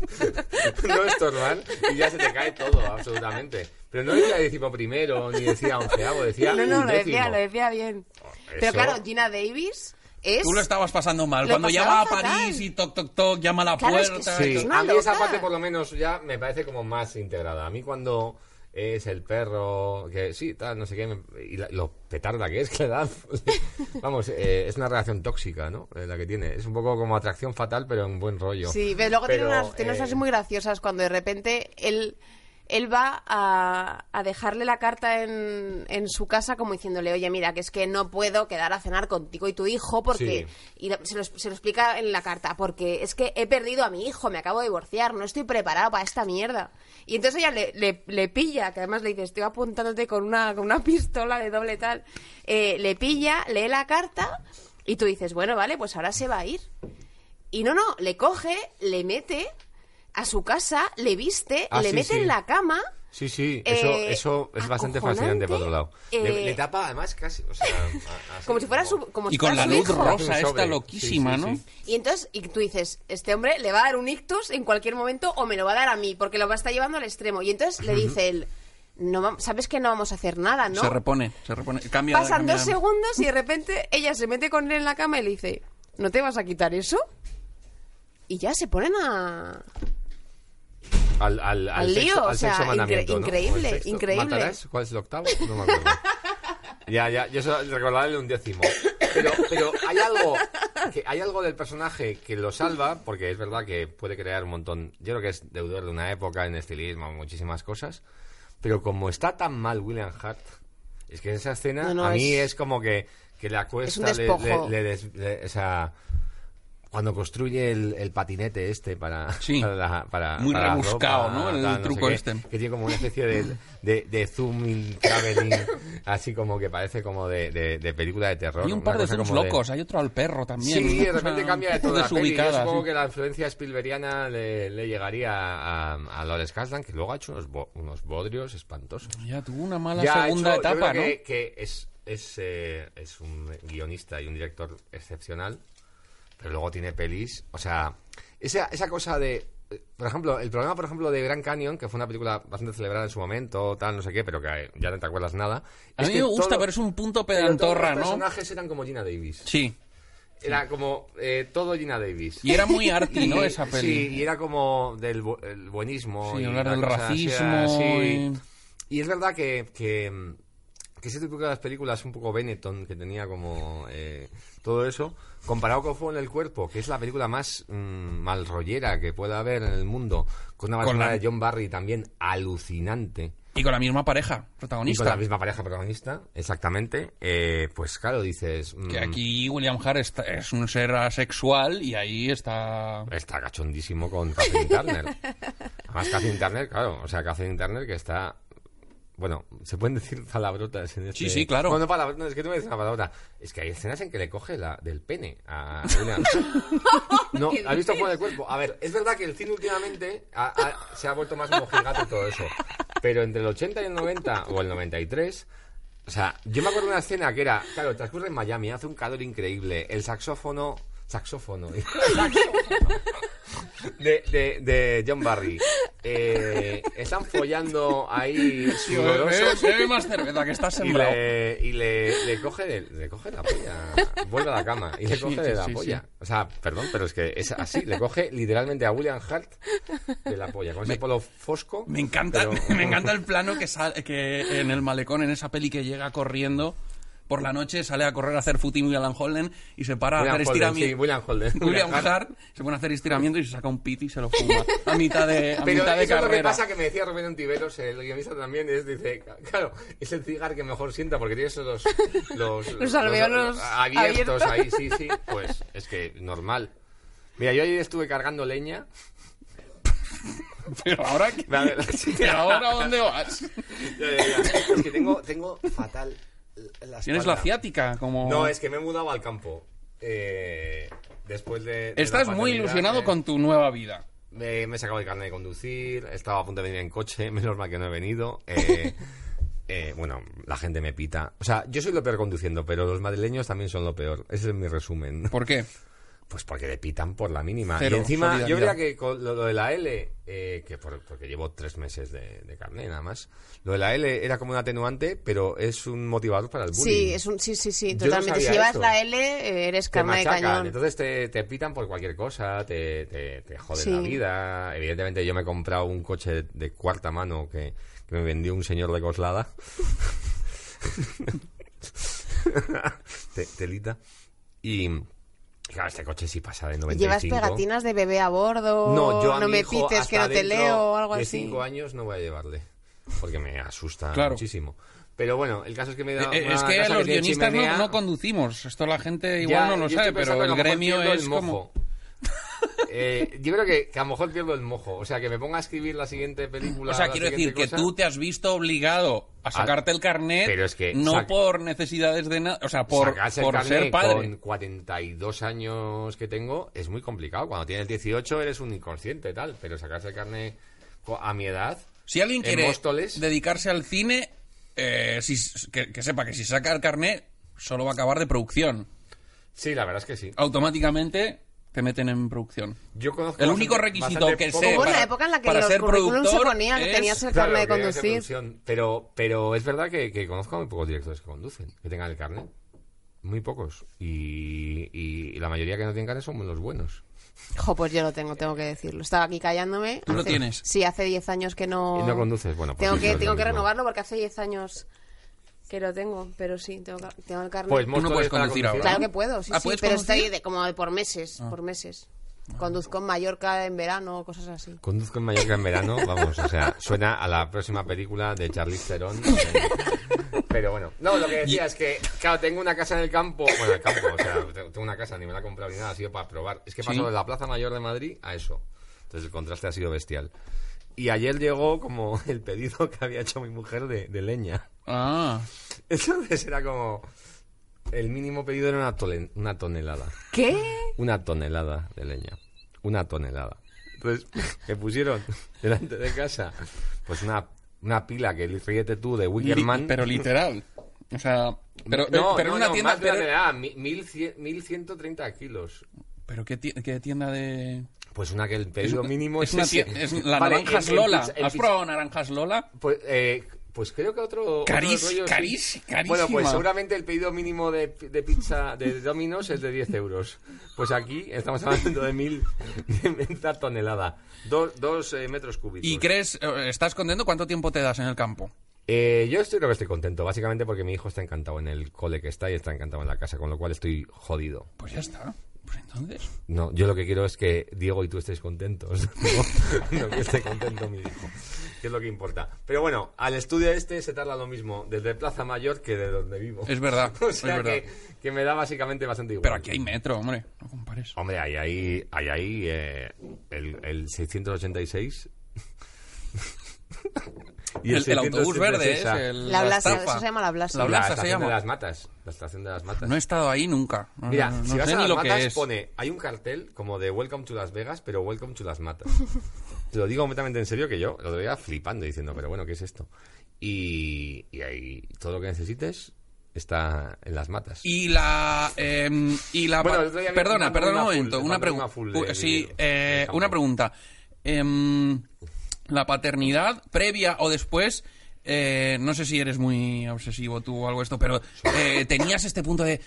no estorbar y ya se te cae todo, absolutamente. Pero no decía 11º ni decía 11º, decía No, lo 11º. decía bien. Pero Eso- claro, Gina Davis es... Tú lo estabas pasando mal. Lo Cuando pasaba llama a fatal. París y toc, toc, toc, llama a la Claro, es que puerta. sí. y Sí, todo. una a mí esa loca. parte por lo menos ya me parece como más integrada. A mí cuando es el perro, que sí, tal, no sé qué, y lo petarda que es, que le da... Vamos, es una relación tóxica, ¿no? La que tiene. Es un poco como atracción fatal, pero en buen rollo. Sí, pero luego tiene Pero, unas frases muy graciosas cuando de repente él va a dejarle la carta en su casa como diciéndole: oye, mira, que es que no puedo quedar a cenar contigo y tu hijo porque... Sí. Y se lo explica en la carta: porque es que he perdido a mi hijo, me acabo de divorciar, no estoy preparado para esta mierda. Y entonces ella le pilla, que además le dice: estoy apuntándote con una pistola de doble tal. Le pilla, lee la carta y tú dices: bueno, vale, pues ahora se va a ir. Y no, le coge, le mete a su casa, le viste, Ah, le sí, mete sí. en la cama. Sí, eso es bastante fascinante por otro lado. Le tapa además casi, o sea... así Como si fuera su como si Y con fuera la su luz hijo. rosa Un esta sobre. loquísima, Sí, ¿no? sí. Y entonces, y tú dices: este hombre le va a dar un ictus en cualquier momento o me lo va a dar a mí, porque lo va a estar llevando al extremo. Y entonces le dice él: sabes que no vamos a hacer nada, ¿no? Se repone. Cambia, Pasan cambia. 2 segundos y de repente ella se mete con él en la cama y le dice: ¿no te vas a quitar eso? Y ya se ponen al lío, sexo, o al sea, sexo mandamiento, ¿no? increíble, ¿O el sexto? increíble. ¿Matarás? ¿Cuál es el octavo? No me acuerdo. Ya, yo eso recordaba el 11º. Pero hay algo del personaje que lo salva, porque es verdad que puede crear un montón. Yo creo que es deudor de una época en estilismo, muchísimas cosas. Pero como está tan mal William Hart, es que esa escena No, a mí es es como que le acuesta, un despojo. o sea, cuando construye el patinete este para Sí. para Muy para la rebuscado, ropa, ¿no? El tal, no truco sé qué, este. que tiene como una especie de zooming, traveling, así como que parece como de película de terror. Hay un una par de cosa zooms como locos, hay otro al perro también. Sí, una de repente cosa cambia de toda la peli. Yo desubicada, supongo sí. que la influencia spielbergiana le llegaría a Lawrence Kasdan, que luego ha hecho unos bodrios espantosos. Ya tuvo una mala Ya ha segunda hecho- yo etapa, creo ¿no? que es un guionista y un director excepcional, pero luego tiene pelis, o sea, esa cosa de... Por ejemplo, el problema, de Grand Canyon, que fue una película bastante celebrada en su momento, tal, no sé qué, pero que ya no te acuerdas nada. A mí me gusta, pero es un punto pedantorra, ¿no? Los personajes eran como Gina Davis. Sí. Era como todo Gina Davis. Y era muy arty, ¿no? Esa peli. Sí, y era como del el buenismo. Sí, y hablar del racismo. racismo. Y es verdad que ese tipo de las películas un poco Benetton, que tenía como todo eso, comparado con Fuego en el Cuerpo, que es la película más malrollera que pueda haber en el mundo, con una banda de John Barry también alucinante. Y con la misma pareja protagonista. Y con la misma pareja protagonista, exactamente. Pues claro, dices... Que aquí William Hart es un ser asexual y ahí está... Está cachondísimo con Kathleen Turner. Además, Kathleen Turner, claro, o sea, Kathleen Turner que está... Bueno, se pueden decir palabrotas en este... Sí, claro. Bueno, palabrotas, no, es que tú me dices una palabrota. Es que hay escenas en que le coge del pene a William. No, ¿has visto Fuego del Cuerpo? A ver, es verdad que el cine últimamente se ha vuelto más mojigato y todo eso. Pero entre el 80 y el 90, o el 93... O sea, yo me acuerdo de una escena que era... Claro, transcurre en Miami, hace un calor increíble. El saxófono de John Barry. Están follando ahí sudorosos. Bebe más cerveza, que estás sembrado. Y le coge la polla. Vuelve a la cama y le coge de la polla. Sí. O sea, perdón, pero es que es así. Le coge literalmente a William Hart de la polla. Con ese polo fosco. Me encanta el plano que en el malecón, en esa peli que llega corriendo... Por la noche sale a correr a hacer footing William Holden y se para a hacer estiramiento. Sí, William Holden. William Hart se pone a hacer estiramiento y se saca un piti y se lo fuma a mitad de Pero mitad de eso carrera. Es lo que pasa, que me decía Rubén Ontiveros, el guionista también, dice, claro, es el cigar que mejor sienta porque tiene esos los alveolos abiertos ahí, sí, pues es que normal. Mira, yo ayer estuve cargando leña. Pero ahora ¿dónde vas? Ya. Es que tengo fatal la ¿Tienes la ciática? Como... No, es que me he mudado al campo. Después de Estás la muy paternidad, ilusionado con tu nueva vida. Me he sacado el carnet de conducir, estaba a punto de venir en coche, menos mal que no he venido. Bueno, la gente me pita. O sea, yo soy lo peor conduciendo, pero los madrileños también son lo peor. Ese es mi resumen. ¿Por qué? Pues porque le pitan por la mínima. Cero, y encima, solidaridad. yo diría que con lo de la L, porque llevo 3 meses de carnet nada más, lo de la L era como un atenuante, pero es un motivador para el bullying. Sí, Yo no totalmente. sabía Si llevas esto. la L, eres Te carne de machacan, cañón. entonces te pitan por cualquier cosa, te joden Sí. la vida. Evidentemente yo me he comprado un coche de cuarta mano que me vendió un señor de Coslada. Telita. Y claro, este coche sí pasa de 95. ¿Llevas pegatinas de bebé a bordo? No, yo a no mi me hijo pites que no hasta te dentro leo o algo de así. 5 años no voy a llevarle, porque me asusta Claro. muchísimo. Pero bueno, el caso es que me da Es que los guionistas no conducimos. Esto la gente igual no lo sabe, pero el gremio es como... Yo creo que a lo mejor pierdo el mojo. O sea, que me ponga a escribir la siguiente película. O sea, la quiero siguiente decir que cosa. tú te has visto obligado a sacarte el carnet, Pero es que no por necesidades de nada, o sea, por Sacarse el ser carnet padre. con 42 años que tengo es muy complicado. Cuando tienes 18 eres un inconsciente, tal. Pero sacarse el carnet a mi edad... Si alguien en quiere Móstoles, dedicarse al cine, que sepa que si saca el carnet, solo va a acabar de producción. sí, la verdad es que sí. Automáticamente te meten en producción. Yo conozco El bastante- único requisito bastante que poco- sé Hubo para- una época en la que para en los ser currículums se productor ponía que es- tenías el Claro, carnet de que tenía que conducir. producción. Pero es verdad que conozco a muy pocos directores que conducen, que tengan el carnet. Muy pocos. Y la mayoría que no tienen carnet son los buenos. Jo, pues yo lo tengo que decirlo. Estaba aquí callándome. ¿Tú lo tienes? Sí, hace 10 años que no... Y no conduces, bueno, pues Tengo sí, es lo que mismo. renovarlo porque hace 10 años que lo tengo, pero sí, tengo el carnet. Pues Tú no Móstoles puedes para conducir ahora. Claro ¿no? que puedo, sí, Ah, sí, ¿puedes pero conducir? estoy como por meses, por meses. Conduzco en Mallorca en verano, cosas así. Conduzco en Mallorca en verano, vamos, o sea, suena a la próxima película de Charlize Theron. Pero bueno, no, lo que decía es que, claro, tengo una casa en el campo, bueno, el campo, o sea, tengo una casa, ni me la he comprado ni nada, ha sido para probar. Es que Sí. paso de la Plaza Mayor de Madrid a eso. Entonces el contraste ha sido bestial. Y ayer llegó como el pedido que había hecho mi mujer de leña. Ah, Entonces era como... El mínimo pedido era una tonelada. ¿Qué? Una tonelada de leña. Una tonelada. Entonces, me pusieron delante de casa pues una pila que ríete tú de Wickerman. pero literal. O sea, pero en una tienda... más de una tonelada, 1130 kilos. ¿Pero qué tienda de...? Pues una que el pedido mínimo es una ese. es la Vale, Naranjas el Lola. pizza- el ¿Has pizza- probado Naranjas Lola? Pues creo que otro rollo, sí. Carísima. Bueno, pues seguramente el pedido mínimo de pizza de Domino's es de 10 euros. Pues aquí estamos hablando de 1000 de media tonelada. 2 metros cúbicos. ¿Y crees, estás contento? ¿Cuánto tiempo te das en el campo? Yo creo que estoy contento, básicamente porque mi hijo está encantado en el cole que está y está encantado en la casa, con lo cual estoy jodido. Pues ya está. Pues entonces... No, yo lo que quiero es que Diego y tú estéis contentos. No que esté contento mi hijo, que es lo que importa. Pero bueno, al estudio se tarda lo mismo desde Plaza Mayor que de donde vivo. Es verdad, O sea es verdad. que me da básicamente bastante igual. Pero aquí hay metro, hombre. No compares. Hombre, hay ahí el 686... y El autobús verde es esa. La Blasa, eso se llama la Blasa. La La Blasa se estación llama. de las Matas. La estación de las Matas. No he estado ahí nunca. No, Mira, no si vas sé a ni Las lo que Matas, es. hay un cartel como de Welcome to Las Vegas, pero Welcome to Las Matas. Te lo digo completamente en serio, que yo lo veía flipando diciendo, pero bueno, ¿qué es esto? Y ahí todo lo que necesites está en Las Matas. Y la Bueno, el otro día perdona me mandaron un una momento, full, una me mandaron pregunta. una full de Sí, vídeo de campo. una pregunta. La paternidad previa o después, no sé si eres muy obsesivo tú o algo de esto, pero tenías este punto de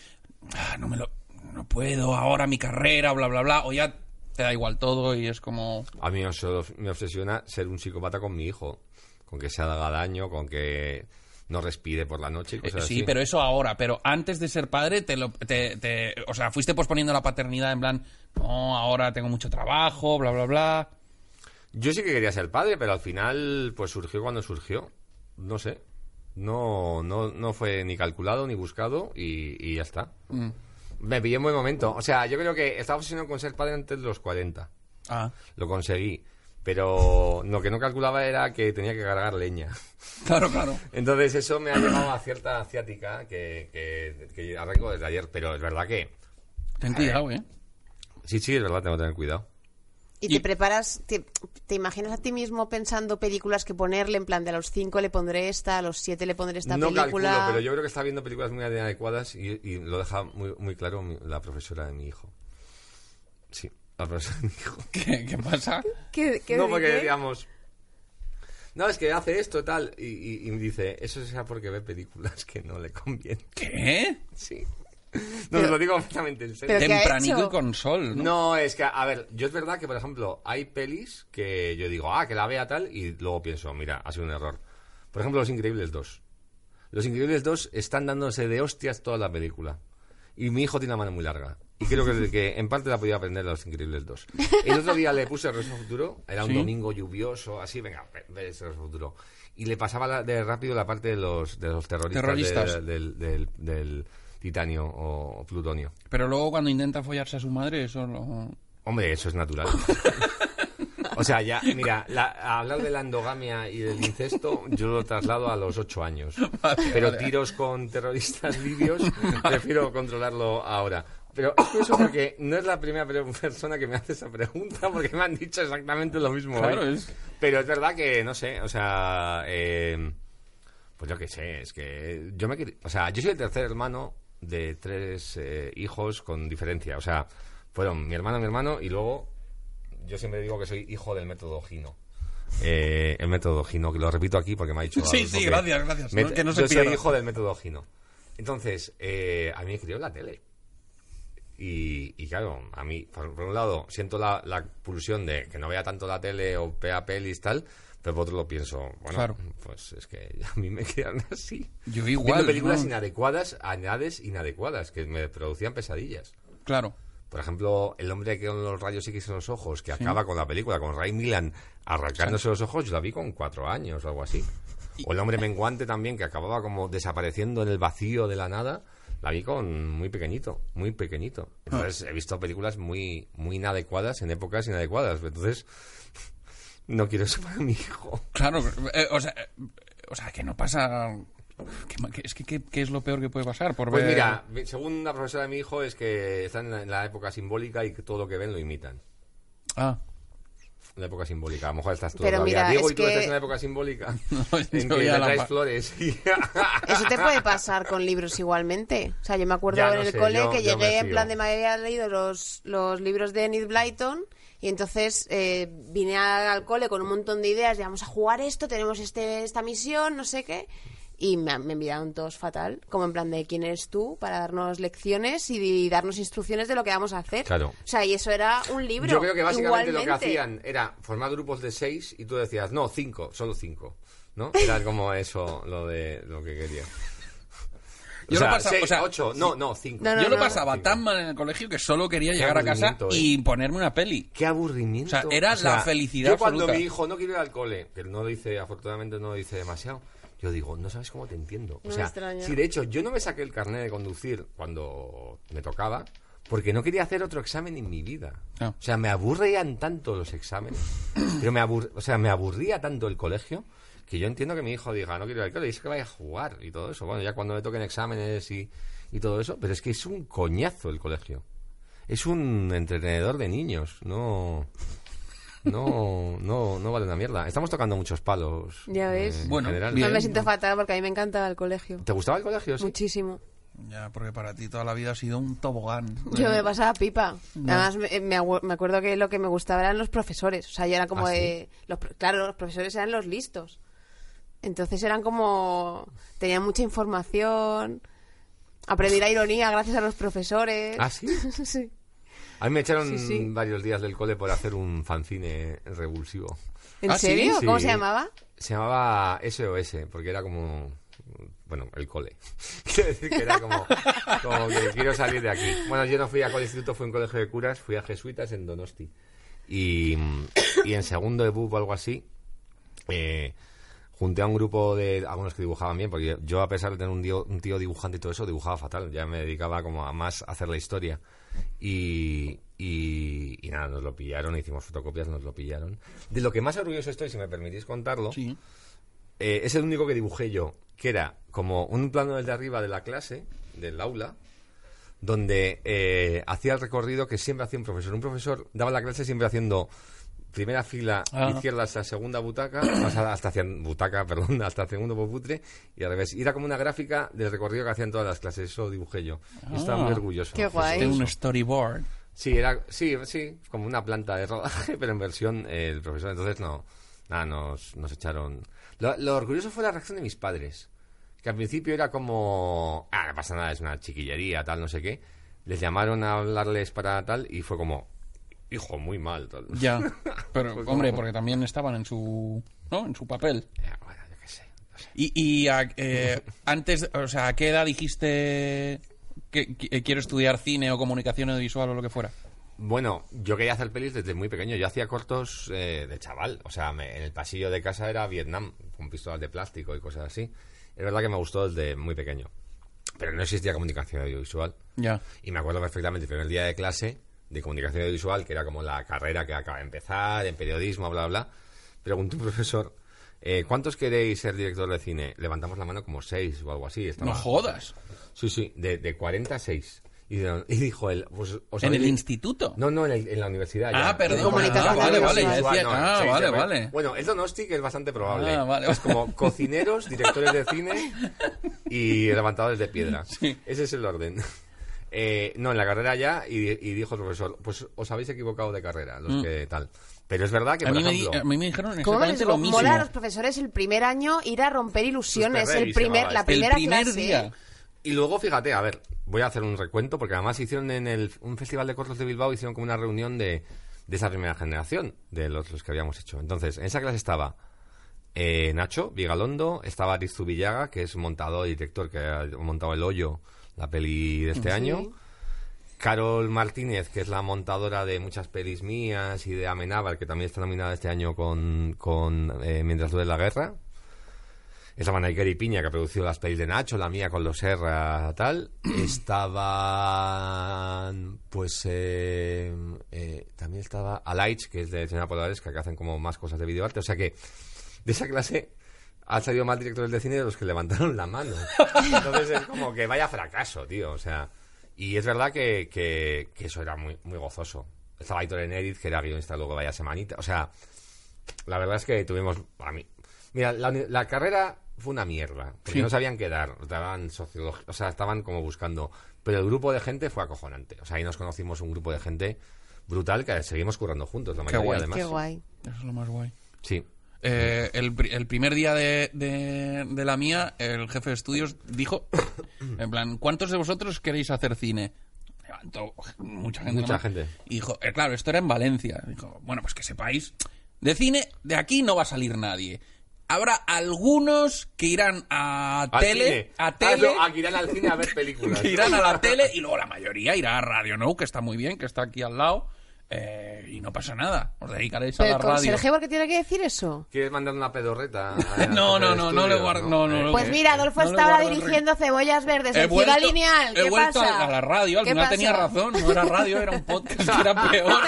no puedo ahora mi carrera, bla bla bla, o ya te da igual todo y es como... A mí me obsesiona ser un psicópata con mi hijo, con que se haga daño, con que no respire por la noche y cosas sí, así. pero eso ahora, pero antes de ser padre o sea, fuiste posponiendo la paternidad en plan, no, ahora tengo mucho trabajo, bla bla bla. Yo sí que quería ser padre, pero al final pues surgió cuando surgió. No sé. No fue ni calculado ni buscado y ya está. Me pillé en buen momento. O sea, yo creo que estaba obsesionado con ser padre antes de los 40. Ah, Lo conseguí. Pero lo que no calculaba era que tenía que cargar leña. claro. Entonces eso me ha llevado a cierta ciática que arranco desde ayer. Pero es verdad que... Ten cuidado, Sí, es verdad, tengo que tener cuidado. Y te preparas, te imaginas a ti mismo pensando películas que ponerle, en plan de a los 5 le pondré esta, a los 7 le pondré esta No película. calculo, pero yo creo que está viendo películas muy inadecuadas y lo deja muy claro la profesora de mi hijo. Sí, la profesora de mi hijo. ¿Qué pasa? ¿Qué No, porque dice? digamos... No, es que hace esto tal y me dice, eso sea porque ve películas que no le convienen. ¿Qué? Sí. No, os lo digo completamente en serio. Pero ¿qué ha Tempranito hecho? y con sol, ¿no? No, es que, a ver, yo es verdad que, por ejemplo, hay pelis que yo digo, que la vea tal, y luego pienso, mira, ha sido un error. Por ejemplo, Los Increíbles 2. Los Increíbles 2 están dándose de hostias toda la película. Y mi hijo tiene la mano muy larga. Y creo que en parte la podía aprender Los Increíbles 2. El otro día le puse Regreso al Futuro, era un ¿Sí? domingo lluvioso, así, venga, ve Regreso al Futuro. Y le pasaba de rápido la parte de los terroristas. Del titanio o plutonio. Pero luego cuando intenta follarse a su madre, eso lo... Hombre, eso es natural. O sea, ya, mira, hablar de la endogamia y del incesto, yo lo traslado a los 8 años. Pero tiros con terroristas libios, prefiero controlarlo ahora. Pero es curioso porque no es la primera persona que me hace esa pregunta, porque me han dicho exactamente lo mismo. Claro, hoy. es... Pero es verdad que, no sé, o sea... pues yo qué sé, es que... yo soy el tercer hermano de 3 hijos con diferencia. O sea, fueron mi hermano y luego yo siempre digo que soy hijo del método Gino. El método Gino, que lo repito aquí porque me ha dicho... Sí, Adolfo gracias. No, que no se yo soy pierda. hijo del método Gino. Entonces, a mí me crió en la tele. Y claro, a mí, por un lado, siento la pulsión de que no vea tanto la tele o vea pelis tal, pero por otro lo pienso, bueno, Claro. pues es que a mí me quedan así. Yo igual, Viendo películas ¿no? inadecuadas, a edades inadecuadas, que me producían pesadillas. Claro. Por ejemplo, el hombre que con los rayos X en los ojos, que acaba con la película, con Ray Milland arrancándose los ojos, yo la vi con 4 años o algo así. O el hombre menguante también, que acababa como desapareciendo en el vacío de la nada, la vi con muy pequeñito. Entonces he visto películas muy inadecuadas en épocas inadecuadas. Entonces, no quiero eso para mi hijo. Claro, o sea, que no pasa... ¿Qué es lo peor que puede pasar? Por Pues ver... mira, según la profesora de mi hijo, es que están en la época simbólica y que todo lo que ven lo imitan. Ah, una época simbólica. A lo mejor estás tú Pero todavía. mira, Diego, es ¿y tú que- estás en una época simbólica? No, en yo que ya le la traes pa- flores. Eso te puede pasar con libros igualmente. O sea, yo me acuerdo Ya, no en el sé, cole yo que me llegué en fío. plan de me había leído los libros de Enid Blyton y entonces vine al cole con un montón de ideas de vamos a jugar esto, tenemos esta misión, no sé qué. Y me enviaron todos fatal, como en plan de quién eres tú para darnos lecciones y darnos instrucciones de lo que vamos a hacer. Claro. O sea, y eso era un libro. Yo creo que básicamente lo que igualmente. hacían era formar grupos de 6 y tú decías, no, 5, solo 5. ¿No? Era como eso lo que quería. Yo lo pasaba, 6, o sea, 8, no, 5. No, Yo lo no. pasaba Cinco. tan mal en el colegio que solo quería Qué llegar a casa aburrimiento, y ponerme una peli. Qué aburrimiento. O sea, era la felicidad Yo cuando absoluta. mi hijo no quiere ir al cole, que no lo dice, afortunadamente no lo dice demasiado, yo digo, no sabes cómo te entiendo. O No me sea, extraña. si de hecho yo no me saqué el carnet de conducir cuando me tocaba, porque no quería hacer otro examen en mi vida. Ah. O sea, me aburrían tanto los exámenes, pero me aburría tanto el colegio, que yo entiendo que mi hijo diga, no quiero ir al cole, y es que vaya a jugar y todo eso. Bueno, ya cuando le toquen exámenes y todo eso, pero es que es un coñazo el colegio. Es un entretenedor de niños, no vale una mierda. Estamos tocando muchos palos. Ya ves. En Bueno, general. bien. Me siento fatal porque a mí me encantaba el colegio. ¿Te gustaba el colegio? Sí. Muchísimo. Ya, porque para ti toda la vida ha sido un tobogán. Yo me pasaba pipa. No. Además, me acuerdo que lo que me gustaba eran los profesores. O sea, yo era como ¿Ah, sí? de... Claro, los profesores eran los listos. Entonces eran como... Tenían mucha información. Aprendí la ironía gracias a los profesores. ¿Ah, sí? Sí. A mí me echaron Sí, sí. varios días del cole por hacer un fanzine revulsivo. ¿En ¿Ah, sí? serio? ¿Cómo Sí. se llamaba? Se llamaba SOS, porque era como... Bueno, el cole. Quiero decir que era como que quiero salir de aquí. Bueno, yo no fui a cole instituto, fui a un colegio de curas, fui a jesuitas en Donosti. Y en segundo de BUP o algo así, junté a un grupo de algunos que dibujaban bien, porque yo a pesar de tener un tío dibujante y todo eso, dibujaba fatal. Ya me dedicaba como a más a hacer la historia. Y nada, nos lo pillaron, hicimos fotocopias, nos lo pillaron. De lo que más orgulloso estoy, si me permitís contarlo, Sí. es el único que dibujé yo, que era como un plano desde arriba de la clase, del aula, donde hacía el recorrido que siempre hacía un profesor. Un profesor daba la clase siempre haciendo primera fila izquierda hasta segunda butaca, hasta segundo pupitre, y al revés. Y era como una gráfica del recorrido que hacían todas las clases. Eso dibujé yo. Y estaba muy orgulloso. Qué guay. Tengo un storyboard. Sí, sí, como una planta de rodaje, pero en versión el profesor. Entonces nos echaron. Lo orgulloso fue la reacción de mis padres, que al principio era como, no pasa nada, es una chiquillería, tal, no sé qué. Les llamaron a hablarles para tal y fue como, hijo, muy mal, tal. Ya. Pero, Pues hombre, como- porque también estaban en su papel. Ya, bueno, yo qué sé, no sé. Y antes, o sea, ¿a qué edad dijiste que quiero estudiar cine o comunicación audiovisual o lo que fuera? Bueno, yo quería hacer pelis desde muy pequeño. Yo hacía cortos de chaval. O sea, en el pasillo de casa era Vietnam, con pistolas de plástico y cosas así. Es verdad que me gustó desde muy pequeño. Pero no existía comunicación audiovisual. Ya. Y me acuerdo perfectamente el primer día de clase de comunicación audiovisual, que era como la carrera que acaba de empezar, en periodismo, bla, bla. Preguntó un profesor, ¿cuántos queréis ser director de cine? Levantamos la mano como 6 o algo así. Estaba- No jodas. Sí, de 40 a 6. Y dijo él, pues, ¿os ¿En habéis- el instituto? No, en la universidad. Ah, ya. perdón. Comunicación Vale, vale. Ya audiovisual. decía, Sí, vale, ya, vale. Bueno, el Donosti que es bastante probable. Ah, vale. Es como cocineros, directores de cine y levantadores de piedra. Sí. Ese es el orden. No, en la carrera ya, y dijo el profesor, pues os habéis equivocado de carrera, los que tal. Pero es verdad que, A por mí, ejemplo... a mí me dijeron ¿Cómo exactamente lo mismo. mola a los profesores el primer año ir a romper ilusiones? Sus perreis se La llamaba primera el primer clase. día. Y luego, fíjate, a ver, voy a hacer un recuento, porque además hicieron en un festival de cortos de Bilbao, hicieron como una reunión de esa primera generación, de los que habíamos hecho. Entonces, en esa clase estaba Nacho Vigalondo, estaba Aristu Villaga, que es montador y director, que ha montado El Hoyo, la peli de este año. Carol Martínez, que es la montadora de muchas pelis mías, y de Amenábar, que también está nominada este año con Mientras dure la guerra. Estaba Naikeri Piña, que ha producido las pelis de Nacho, la mía con los Serra, tal. Estaban, pues, también estaba Alaich, que es de Escena Polaresca, que hacen como más cosas de videoarte. O sea que, de esa clase, han salido más directores de cine de los que levantaron la mano. Entonces es como que vaya fracaso, tío. O sea, y es verdad que eso era muy, muy gozoso. estaba Aitor en Edith, que era guionista luego Vaya Semanita. O sea, la verdad es que tuvimos... Mira, la carrera fue una mierda, porque no sabían qué dar, estaban sociología, o sea, estaban como buscando... Pero el grupo de gente fue acojonante. O sea, ahí nos conocimos un grupo de gente brutal que seguimos currando juntos, la mayoría, además. Qué guay. Eso es lo más guay. Sí. El primer día de la mía, el jefe de estudios dijo, en plan, ¿cuántos de vosotros queréis hacer cine? Levantó mucha gente. Y dijo, claro, esto era en Valencia. Dijo, bueno, pues que sepáis, de cine, de aquí no va a salir nadie. Habrá algunos que irán a tele, que irán al cine a ver películas. Que irán a la tele y luego la mayoría irá a Radio Nou, que está muy bien, que está aquí al lado. Y no pasa nada, os dedicaréis a la radio. Sergio, ¿por qué tiene que decir eso? ¿Quieres mandar una pedorreta? No le guardo. No, pues mira, Adolfo está ahora dirigiendo Cebollas Verdes en Ciudad Lineal. ¿Qué pasa? He vuelto a la radio, al final tenía razón, no era radio, era un podcast, que era peor.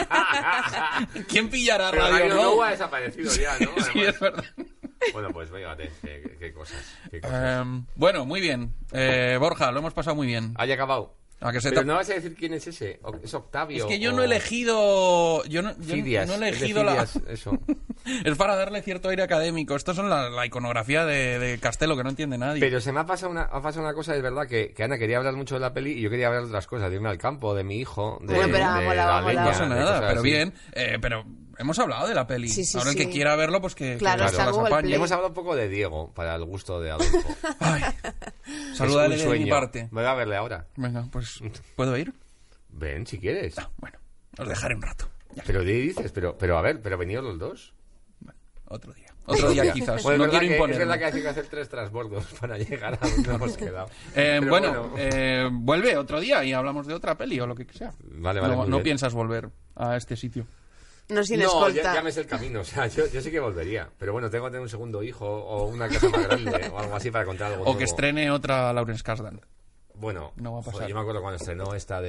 ¿Quién pillará pero Radio No ha desaparecido ya, ¿no? Además. Sí, es verdad. Bueno, pues fíjate, qué cosas. Bueno, muy bien. Borja, lo hemos pasado muy bien. ¿Haya acabado? Pero no vas a decir quién es ese. Es Octavio. Es que yo no he elegido. Yo no Fidias, he elegido eso. Es para darle cierto aire académico. Estos son la iconografía de Castelo, que no entiende nadie. Pero se me ha pasado una cosa, es verdad, que Ana quería hablar mucho de la peli y yo quería hablar de otras cosas, de irme al campo, de mi hijo, de la leña. No pasa nada, pero así. Bien. Pero hemos hablado de la peli. Sí, ahora el que quiera verlo, pues que claro, se las apañe. Hemos hablado un poco de Diego, para el gusto de Adolfo. Ay, salúdale de mi parte. Voy a verle ahora. Venga, pues, ¿puedo ir? Ven, si quieres. No, bueno, os dejaré un rato. Ya. Pero dices, pero a ver, pero venidos los dos. Bueno, otro día quizás. Pues no quiero imponer. Es verdad que hay que hacer 3 transbordos para llegar a donde hemos quedado. Bueno, vuelve otro día y hablamos de otra peli o lo que sea. Vale, no piensas volver a este sitio. No, ya me sé el camino. O sea, yo sí que volvería. Pero bueno, tengo que tener un segundo hijo o una casa más grande o algo así para contar algo O nuevo. que estrene otra Lawrence Kasdan. Bueno, no va a pasar. Yo me acuerdo cuando estrenó esta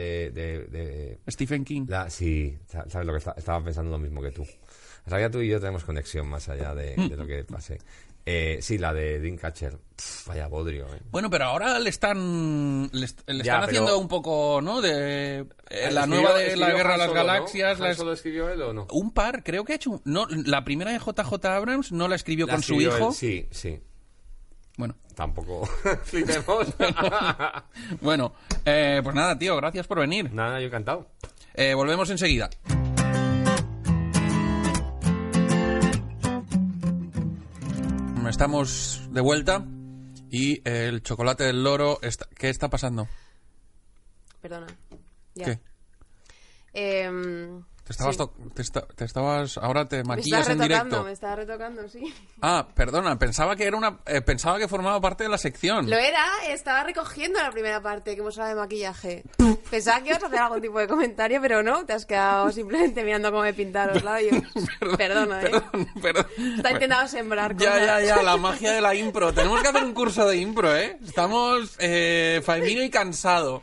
de Stephen King. Sí, sabes lo que estaba pensando lo mismo que tú. En realidad tú y yo tenemos conexión más allá de lo que pase. Sí, la de Dreamcatcher. Vaya bodrio, Bueno, pero ahora le están haciendo un poco, ¿no? De la nueva de la Guerra de las Galaxias. ¿No? ¿Han solo escribió él o no? Un par, creo que ha hecho. No, la primera de JJ Abrams no la escribió con su hijo. Él, sí. Bueno. Tampoco flipemos. Bueno, pues nada, tío, gracias por venir. Nada, yo encantado. Volvemos enseguida. Estamos de vuelta y el chocolate del loro... ¿Qué está pasando? Perdona. Ya. ¿Qué? Te estabas... Ahora te maquillas en directo. Me estaba retocando, sí. Ah, perdona, pensaba que formaba parte de la sección. Lo era, estaba recogiendo la primera parte que hemos hablado de maquillaje. Pensaba que ibas a hacer algún tipo de comentario, pero no, te has quedado simplemente mirando cómo me pintaron los labios. Perdona, Perdón. Está intentando sembrar cosas. Ya, la magia de la impro. Tenemos que hacer un curso de impro, ¿eh? Estamos Faimino y cansado.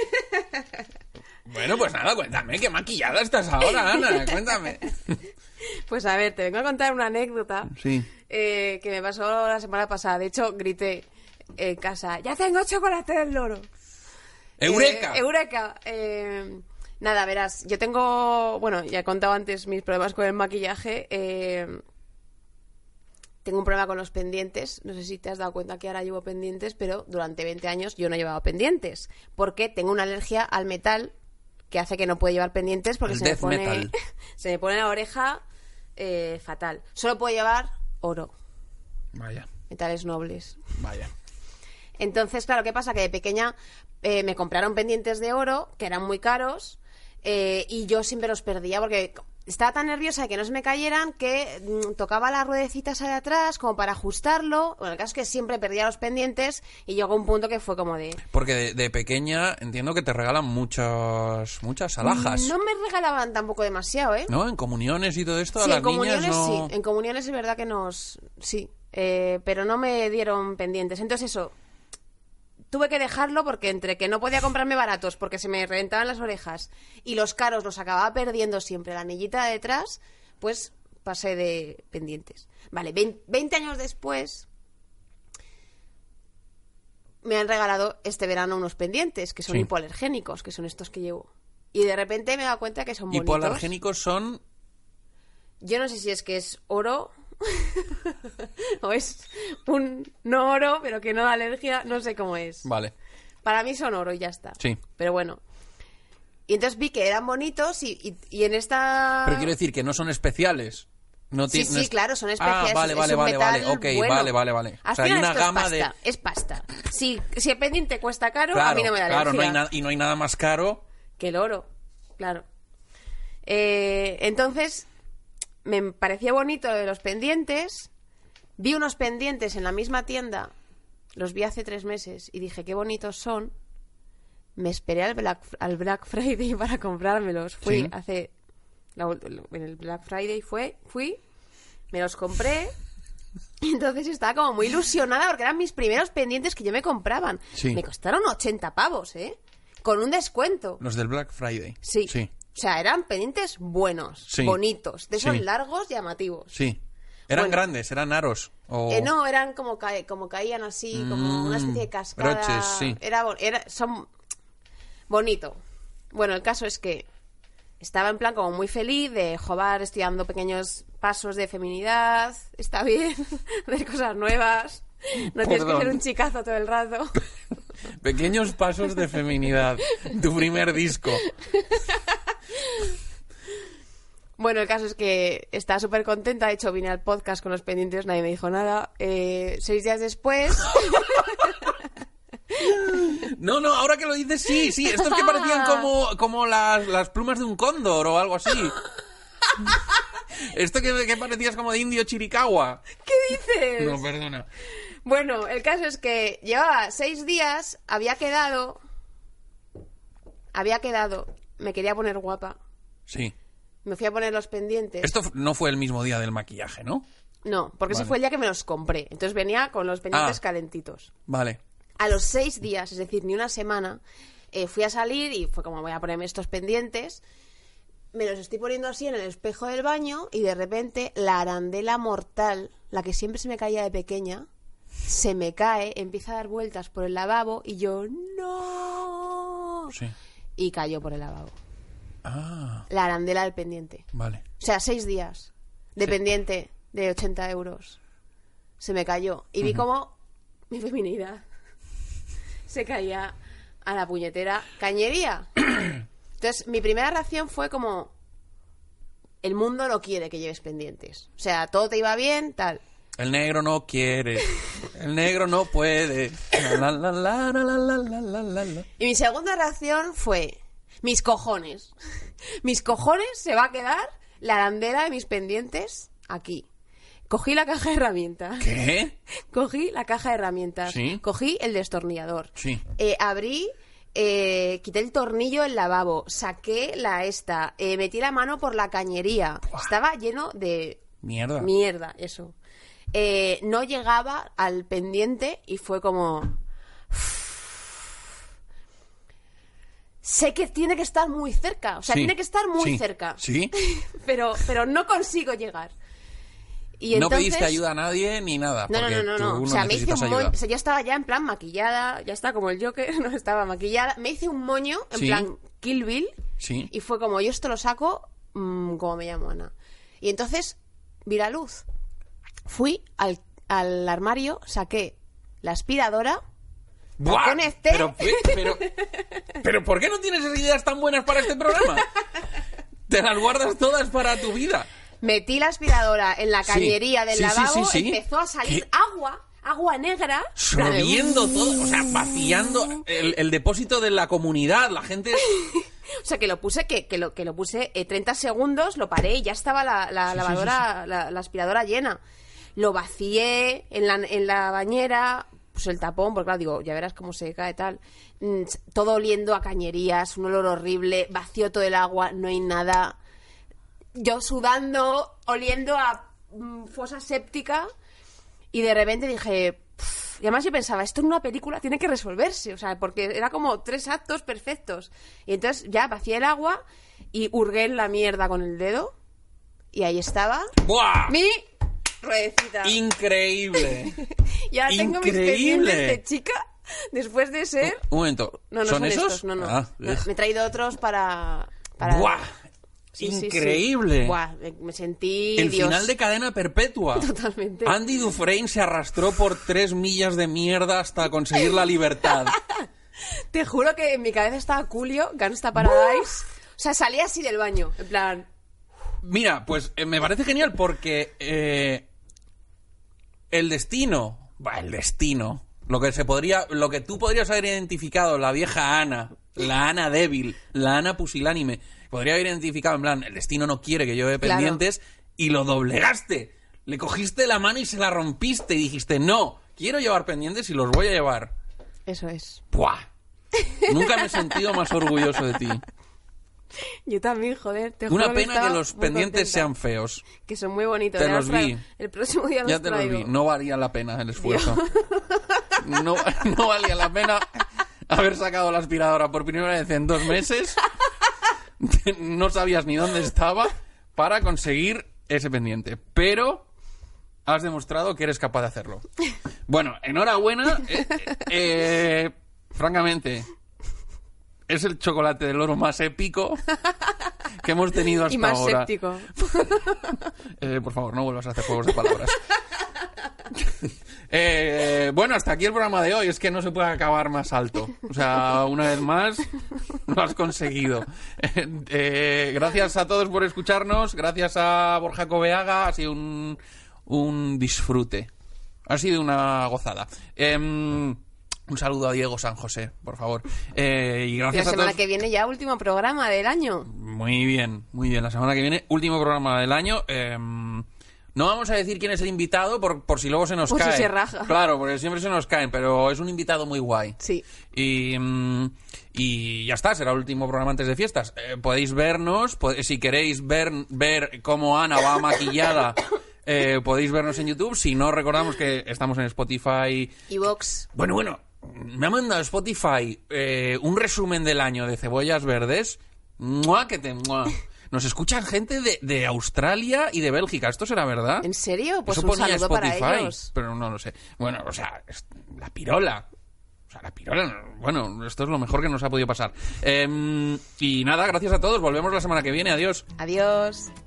Bueno, pues nada, cuéntame, ¿qué maquillada estás ahora, Ana? Cuéntame. Pues a ver, te vengo a contar una anécdota que me pasó la semana pasada. De hecho, grité en casa, ¡ya tengo chocolate del loro! ¡Eureka! ¡Eureka! Nada, verás, yo tengo... Bueno, ya he contado antes mis problemas con el maquillaje. Tengo un problema con los pendientes. No sé si te has dado cuenta que ahora llevo pendientes, pero durante 20 años yo no llevaba pendientes. Porque tengo una alergia al metal que hace que no puedo llevar pendientes porque se me pone la oreja fatal. Solo puedo llevar oro. Vaya. Metales nobles. Vaya. Entonces, claro, ¿qué pasa? Que de pequeña me compraron pendientes de oro, que eran muy caros, y yo siempre los perdía porque estaba tan nerviosa de que no se me cayeran que tocaba las ruedecitas de atrás como para ajustarlo. Bueno, el caso es que siempre perdía los pendientes y llegó un punto que fue como de... Porque de pequeña entiendo que te regalan muchas alhajas. No me regalaban tampoco demasiado, ¿eh? ¿No? En comuniones y todo esto sí, a las en comuniones niñas no... sí. En comuniones es verdad que nos... Sí, pero no me dieron pendientes. Entonces eso... Tuve que dejarlo porque entre que no podía comprarme baratos porque se me reventaban las orejas y los caros los acababa perdiendo siempre la anillita de detrás, pues pasé de pendientes. Vale, 20 años después me han regalado este verano unos pendientes que son hipoalergénicos, que son estos que llevo. Y de repente me he dado cuenta que son bonitos. Hipoalergénicos son... Yo no sé si es que es oro o es un no oro, pero que no da alergia, no sé cómo es. Vale. Para mí son oro y ya está. Sí. Pero bueno. Y entonces vi que eran bonitos y en esta... Pero quiero decir que no son especiales. No Sí, no es- claro, son especiales. Ah, vale, es vale, un vale, metal vale. Ok, bueno. vale. Al O sea, hay final una esto gama es pasta, de... es pasta. Si el pendiente cuesta caro, Claro, a mí no me da alergia. claro, no hay nada más caro. Que el oro, claro. Entonces, me parecía bonito lo de los pendientes. Vi unos pendientes en la misma tienda, los vi hace 3 meses y dije, qué bonitos son. Me esperé al Black Friday para comprármelos. Fui Sí. en el Black Friday fui, me los compré. Y entonces estaba como muy ilusionada porque eran mis primeros pendientes que yo me compraban. Sí. Me costaron 80 pavos, ¿eh? Con un descuento. Los del Black Friday. Sí. O sea, eran pendientes buenos, Sí. bonitos, de esos Sí. largos, llamativos. Sí. ¿Eran Bueno. grandes? ¿Eran aros? O... No, eran como caían así, como una especie de cascada. broches, sí. Son bonito. Bueno, el caso es que estaba en plan como muy feliz de joder, estoy dando pequeños pasos de feminidad, está bien, hacer cosas nuevas, no tienes que Perdón. ser un chicazo todo el rato. Pequeños pasos de feminidad. Tu primer disco. Bueno, el caso es que estaba súper contenta. De hecho, vine al podcast con los pendientes, nadie me dijo nada. 6 días después... No, ahora que lo dices, sí. Estos que parecían como las plumas de un cóndor o algo así. Esto que parecías como de indio Chiricahua. ¿Qué dices? No, perdona. Bueno, el caso es que llevaba 6 días, había quedado, me quería poner guapa. Sí. Me fui a poner los pendientes. Esto no fue el mismo día del maquillaje, ¿no? No, porque ese Vale. fue el día que me los compré. Entonces venía con los pendientes Ah. calentitos. Vale. A los 6 días, es decir, ni una semana, fui a salir y fue como voy a ponerme estos pendientes. Me los estoy poniendo así en el espejo del baño y de repente la arandela mortal, la que siempre se me caía de pequeña, se me cae, empieza a dar vueltas por el lavabo y yo ¡no! Sí. Y cayó por el lavabo. Ah, La arandela del pendiente. vale. O sea, 6 días de Sí. pendiente de 80 euros. Se me cayó. Y vi como mi feminidad se caía a la puñetera cañería. Entonces, mi primera reacción fue como... El mundo no quiere que lleves pendientes. O sea, todo te iba bien, tal. El negro no quiere. El negro no puede. La, la, la, la, la, la, la, la, la. Y mi segunda reacción fue... Mis cojones. Mis cojones se va a quedar la arandela de mis pendientes aquí. Cogí la caja de herramientas. ¿Qué? Cogí la caja de herramientas. Sí. Cogí el destornillador. Sí. Abrí, quité el tornillo del lavabo. Saqué metí la mano por la cañería. Estaba lleno de Mierda. mierda, eso. No llegaba al pendiente y fue como... Sé que tiene que estar muy cerca. O sea, Sí. tiene que estar muy Sí. cerca. Sí. Pero no consigo llegar. Y No entonces... pediste ayuda a nadie ni nada. No, porque no. tú O sea, me hice necesitas un ayuda. moño. O sea, yo estaba ya en plan maquillada. Ya está como el Joker, no estaba maquillada. Me hice un moño en Sí. plan Kill Bill. Sí. Y fue como, yo esto lo saco como me llamo Ana. Y entonces vi la luz. Fui al armario, saqué la aspiradora. ¡Buah! conecté. Pero ¿por qué no tienes esas ideas tan buenas para este programa? Te las guardas todas para tu vida. Metí la aspiradora en la Sí. cañería del Sí, lavabo. sí. Empezó a salir ¿Qué? agua negra. Sorbiendo todo, o sea, vaciando el depósito de la comunidad. La gente... O sea, que lo puse, que lo puse 30 segundos, lo paré y ya estaba la lavadora, la aspiradora llena. Lo vacié en la bañera, pues el tapón, porque claro, digo, ya verás cómo se cae tal. Todo oliendo a cañerías, un olor horrible, vacío todo el agua, no hay nada. Yo sudando, oliendo a fosa séptica, y de repente dije... Y además yo pensaba, esto en una película tiene que resolverse, o sea, porque era como 3 actos perfectos. Y entonces ya vacié el agua y hurgué en la mierda con el dedo, y ahí estaba ¡Buah! mi ruedecita. Increíble. Y ahora tengo mis Increíble. pendientes de chica Después de ser... Un momento. No ¿Son esos? estos, no. Ah, No, me he traído otros para... ¡Buah! Sí, sí, sí. Increíble. Buah, me sentí El Dios. final de Cadena Perpetua. Totalmente. Andy Dufresne se arrastró por 3 millas de mierda hasta conseguir la libertad. Te juro que en mi cabeza estaba Coolio, Gangsta Paradise. O sea, salía así del baño, en plan... Mira, pues me parece genial porque el destino, lo que tú podrías haber identificado, la vieja Ana, la Ana débil, la Ana pusilánime, podría haber identificado en plan, el destino no quiere que lleve Claro. pendientes, y lo doblegaste. Le cogiste la mano y se la rompiste y dijiste, no, quiero llevar pendientes y los voy a llevar. Eso es. ¡Buah! Nunca me he sentido más orgulloso de ti. Yo también, joder. Te juro Una pena que estaba los muy pendientes contenta. sean feos. Que son muy bonitos. Te ya los vi. El próximo día Ya los te los traigo. vi. No valía la pena el esfuerzo. No valía la pena haber sacado la aspiradora por primera vez en 2 meses. No sabías ni dónde estaba para conseguir ese pendiente. Pero has demostrado que eres capaz de hacerlo. Bueno, enhorabuena. Francamente, es el chocolate del oro más épico que hemos tenido hasta Y más ahora. séptico. Por favor, no vuelvas a hacer juegos de palabras. Bueno, hasta aquí el programa de hoy. Es que no se puede acabar más alto. O sea, una vez más, lo has conseguido. Gracias a todos por escucharnos. Gracias a Borja Coveaga. Ha sido un disfrute. Ha sido una gozada. Un saludo a Diego San José, por favor. Y La gracias a semana todos. que viene ya último programa del año. Muy bien, muy bien. La semana que viene, último programa del año. No vamos a decir quién es el invitado por si luego se nos Por si cae. se raja. Claro, porque siempre se nos caen, pero es un invitado muy guay. Sí. Y ya está, será el último programa antes de fiestas. Podéis vernos, si queréis ver cómo Ana va maquillada, podéis vernos en YouTube. Si no, recordamos que estamos en Spotify. Y Vox. Bueno, me ha mandado Spotify un resumen del año de Cebollas Verdes. ¡Mua, que te mua! Nos escuchan gente de Australia y de Bélgica. ¿Esto será verdad? ¿En serio? Pues Eso un ponía saludo Spotify, para ellos. pero no lo sé. Bueno, o sea, la pirola. O sea, la pirola, bueno, esto es lo mejor que nos ha podido pasar. Y nada, gracias a todos. Volvemos la semana que viene. Adiós. Adiós.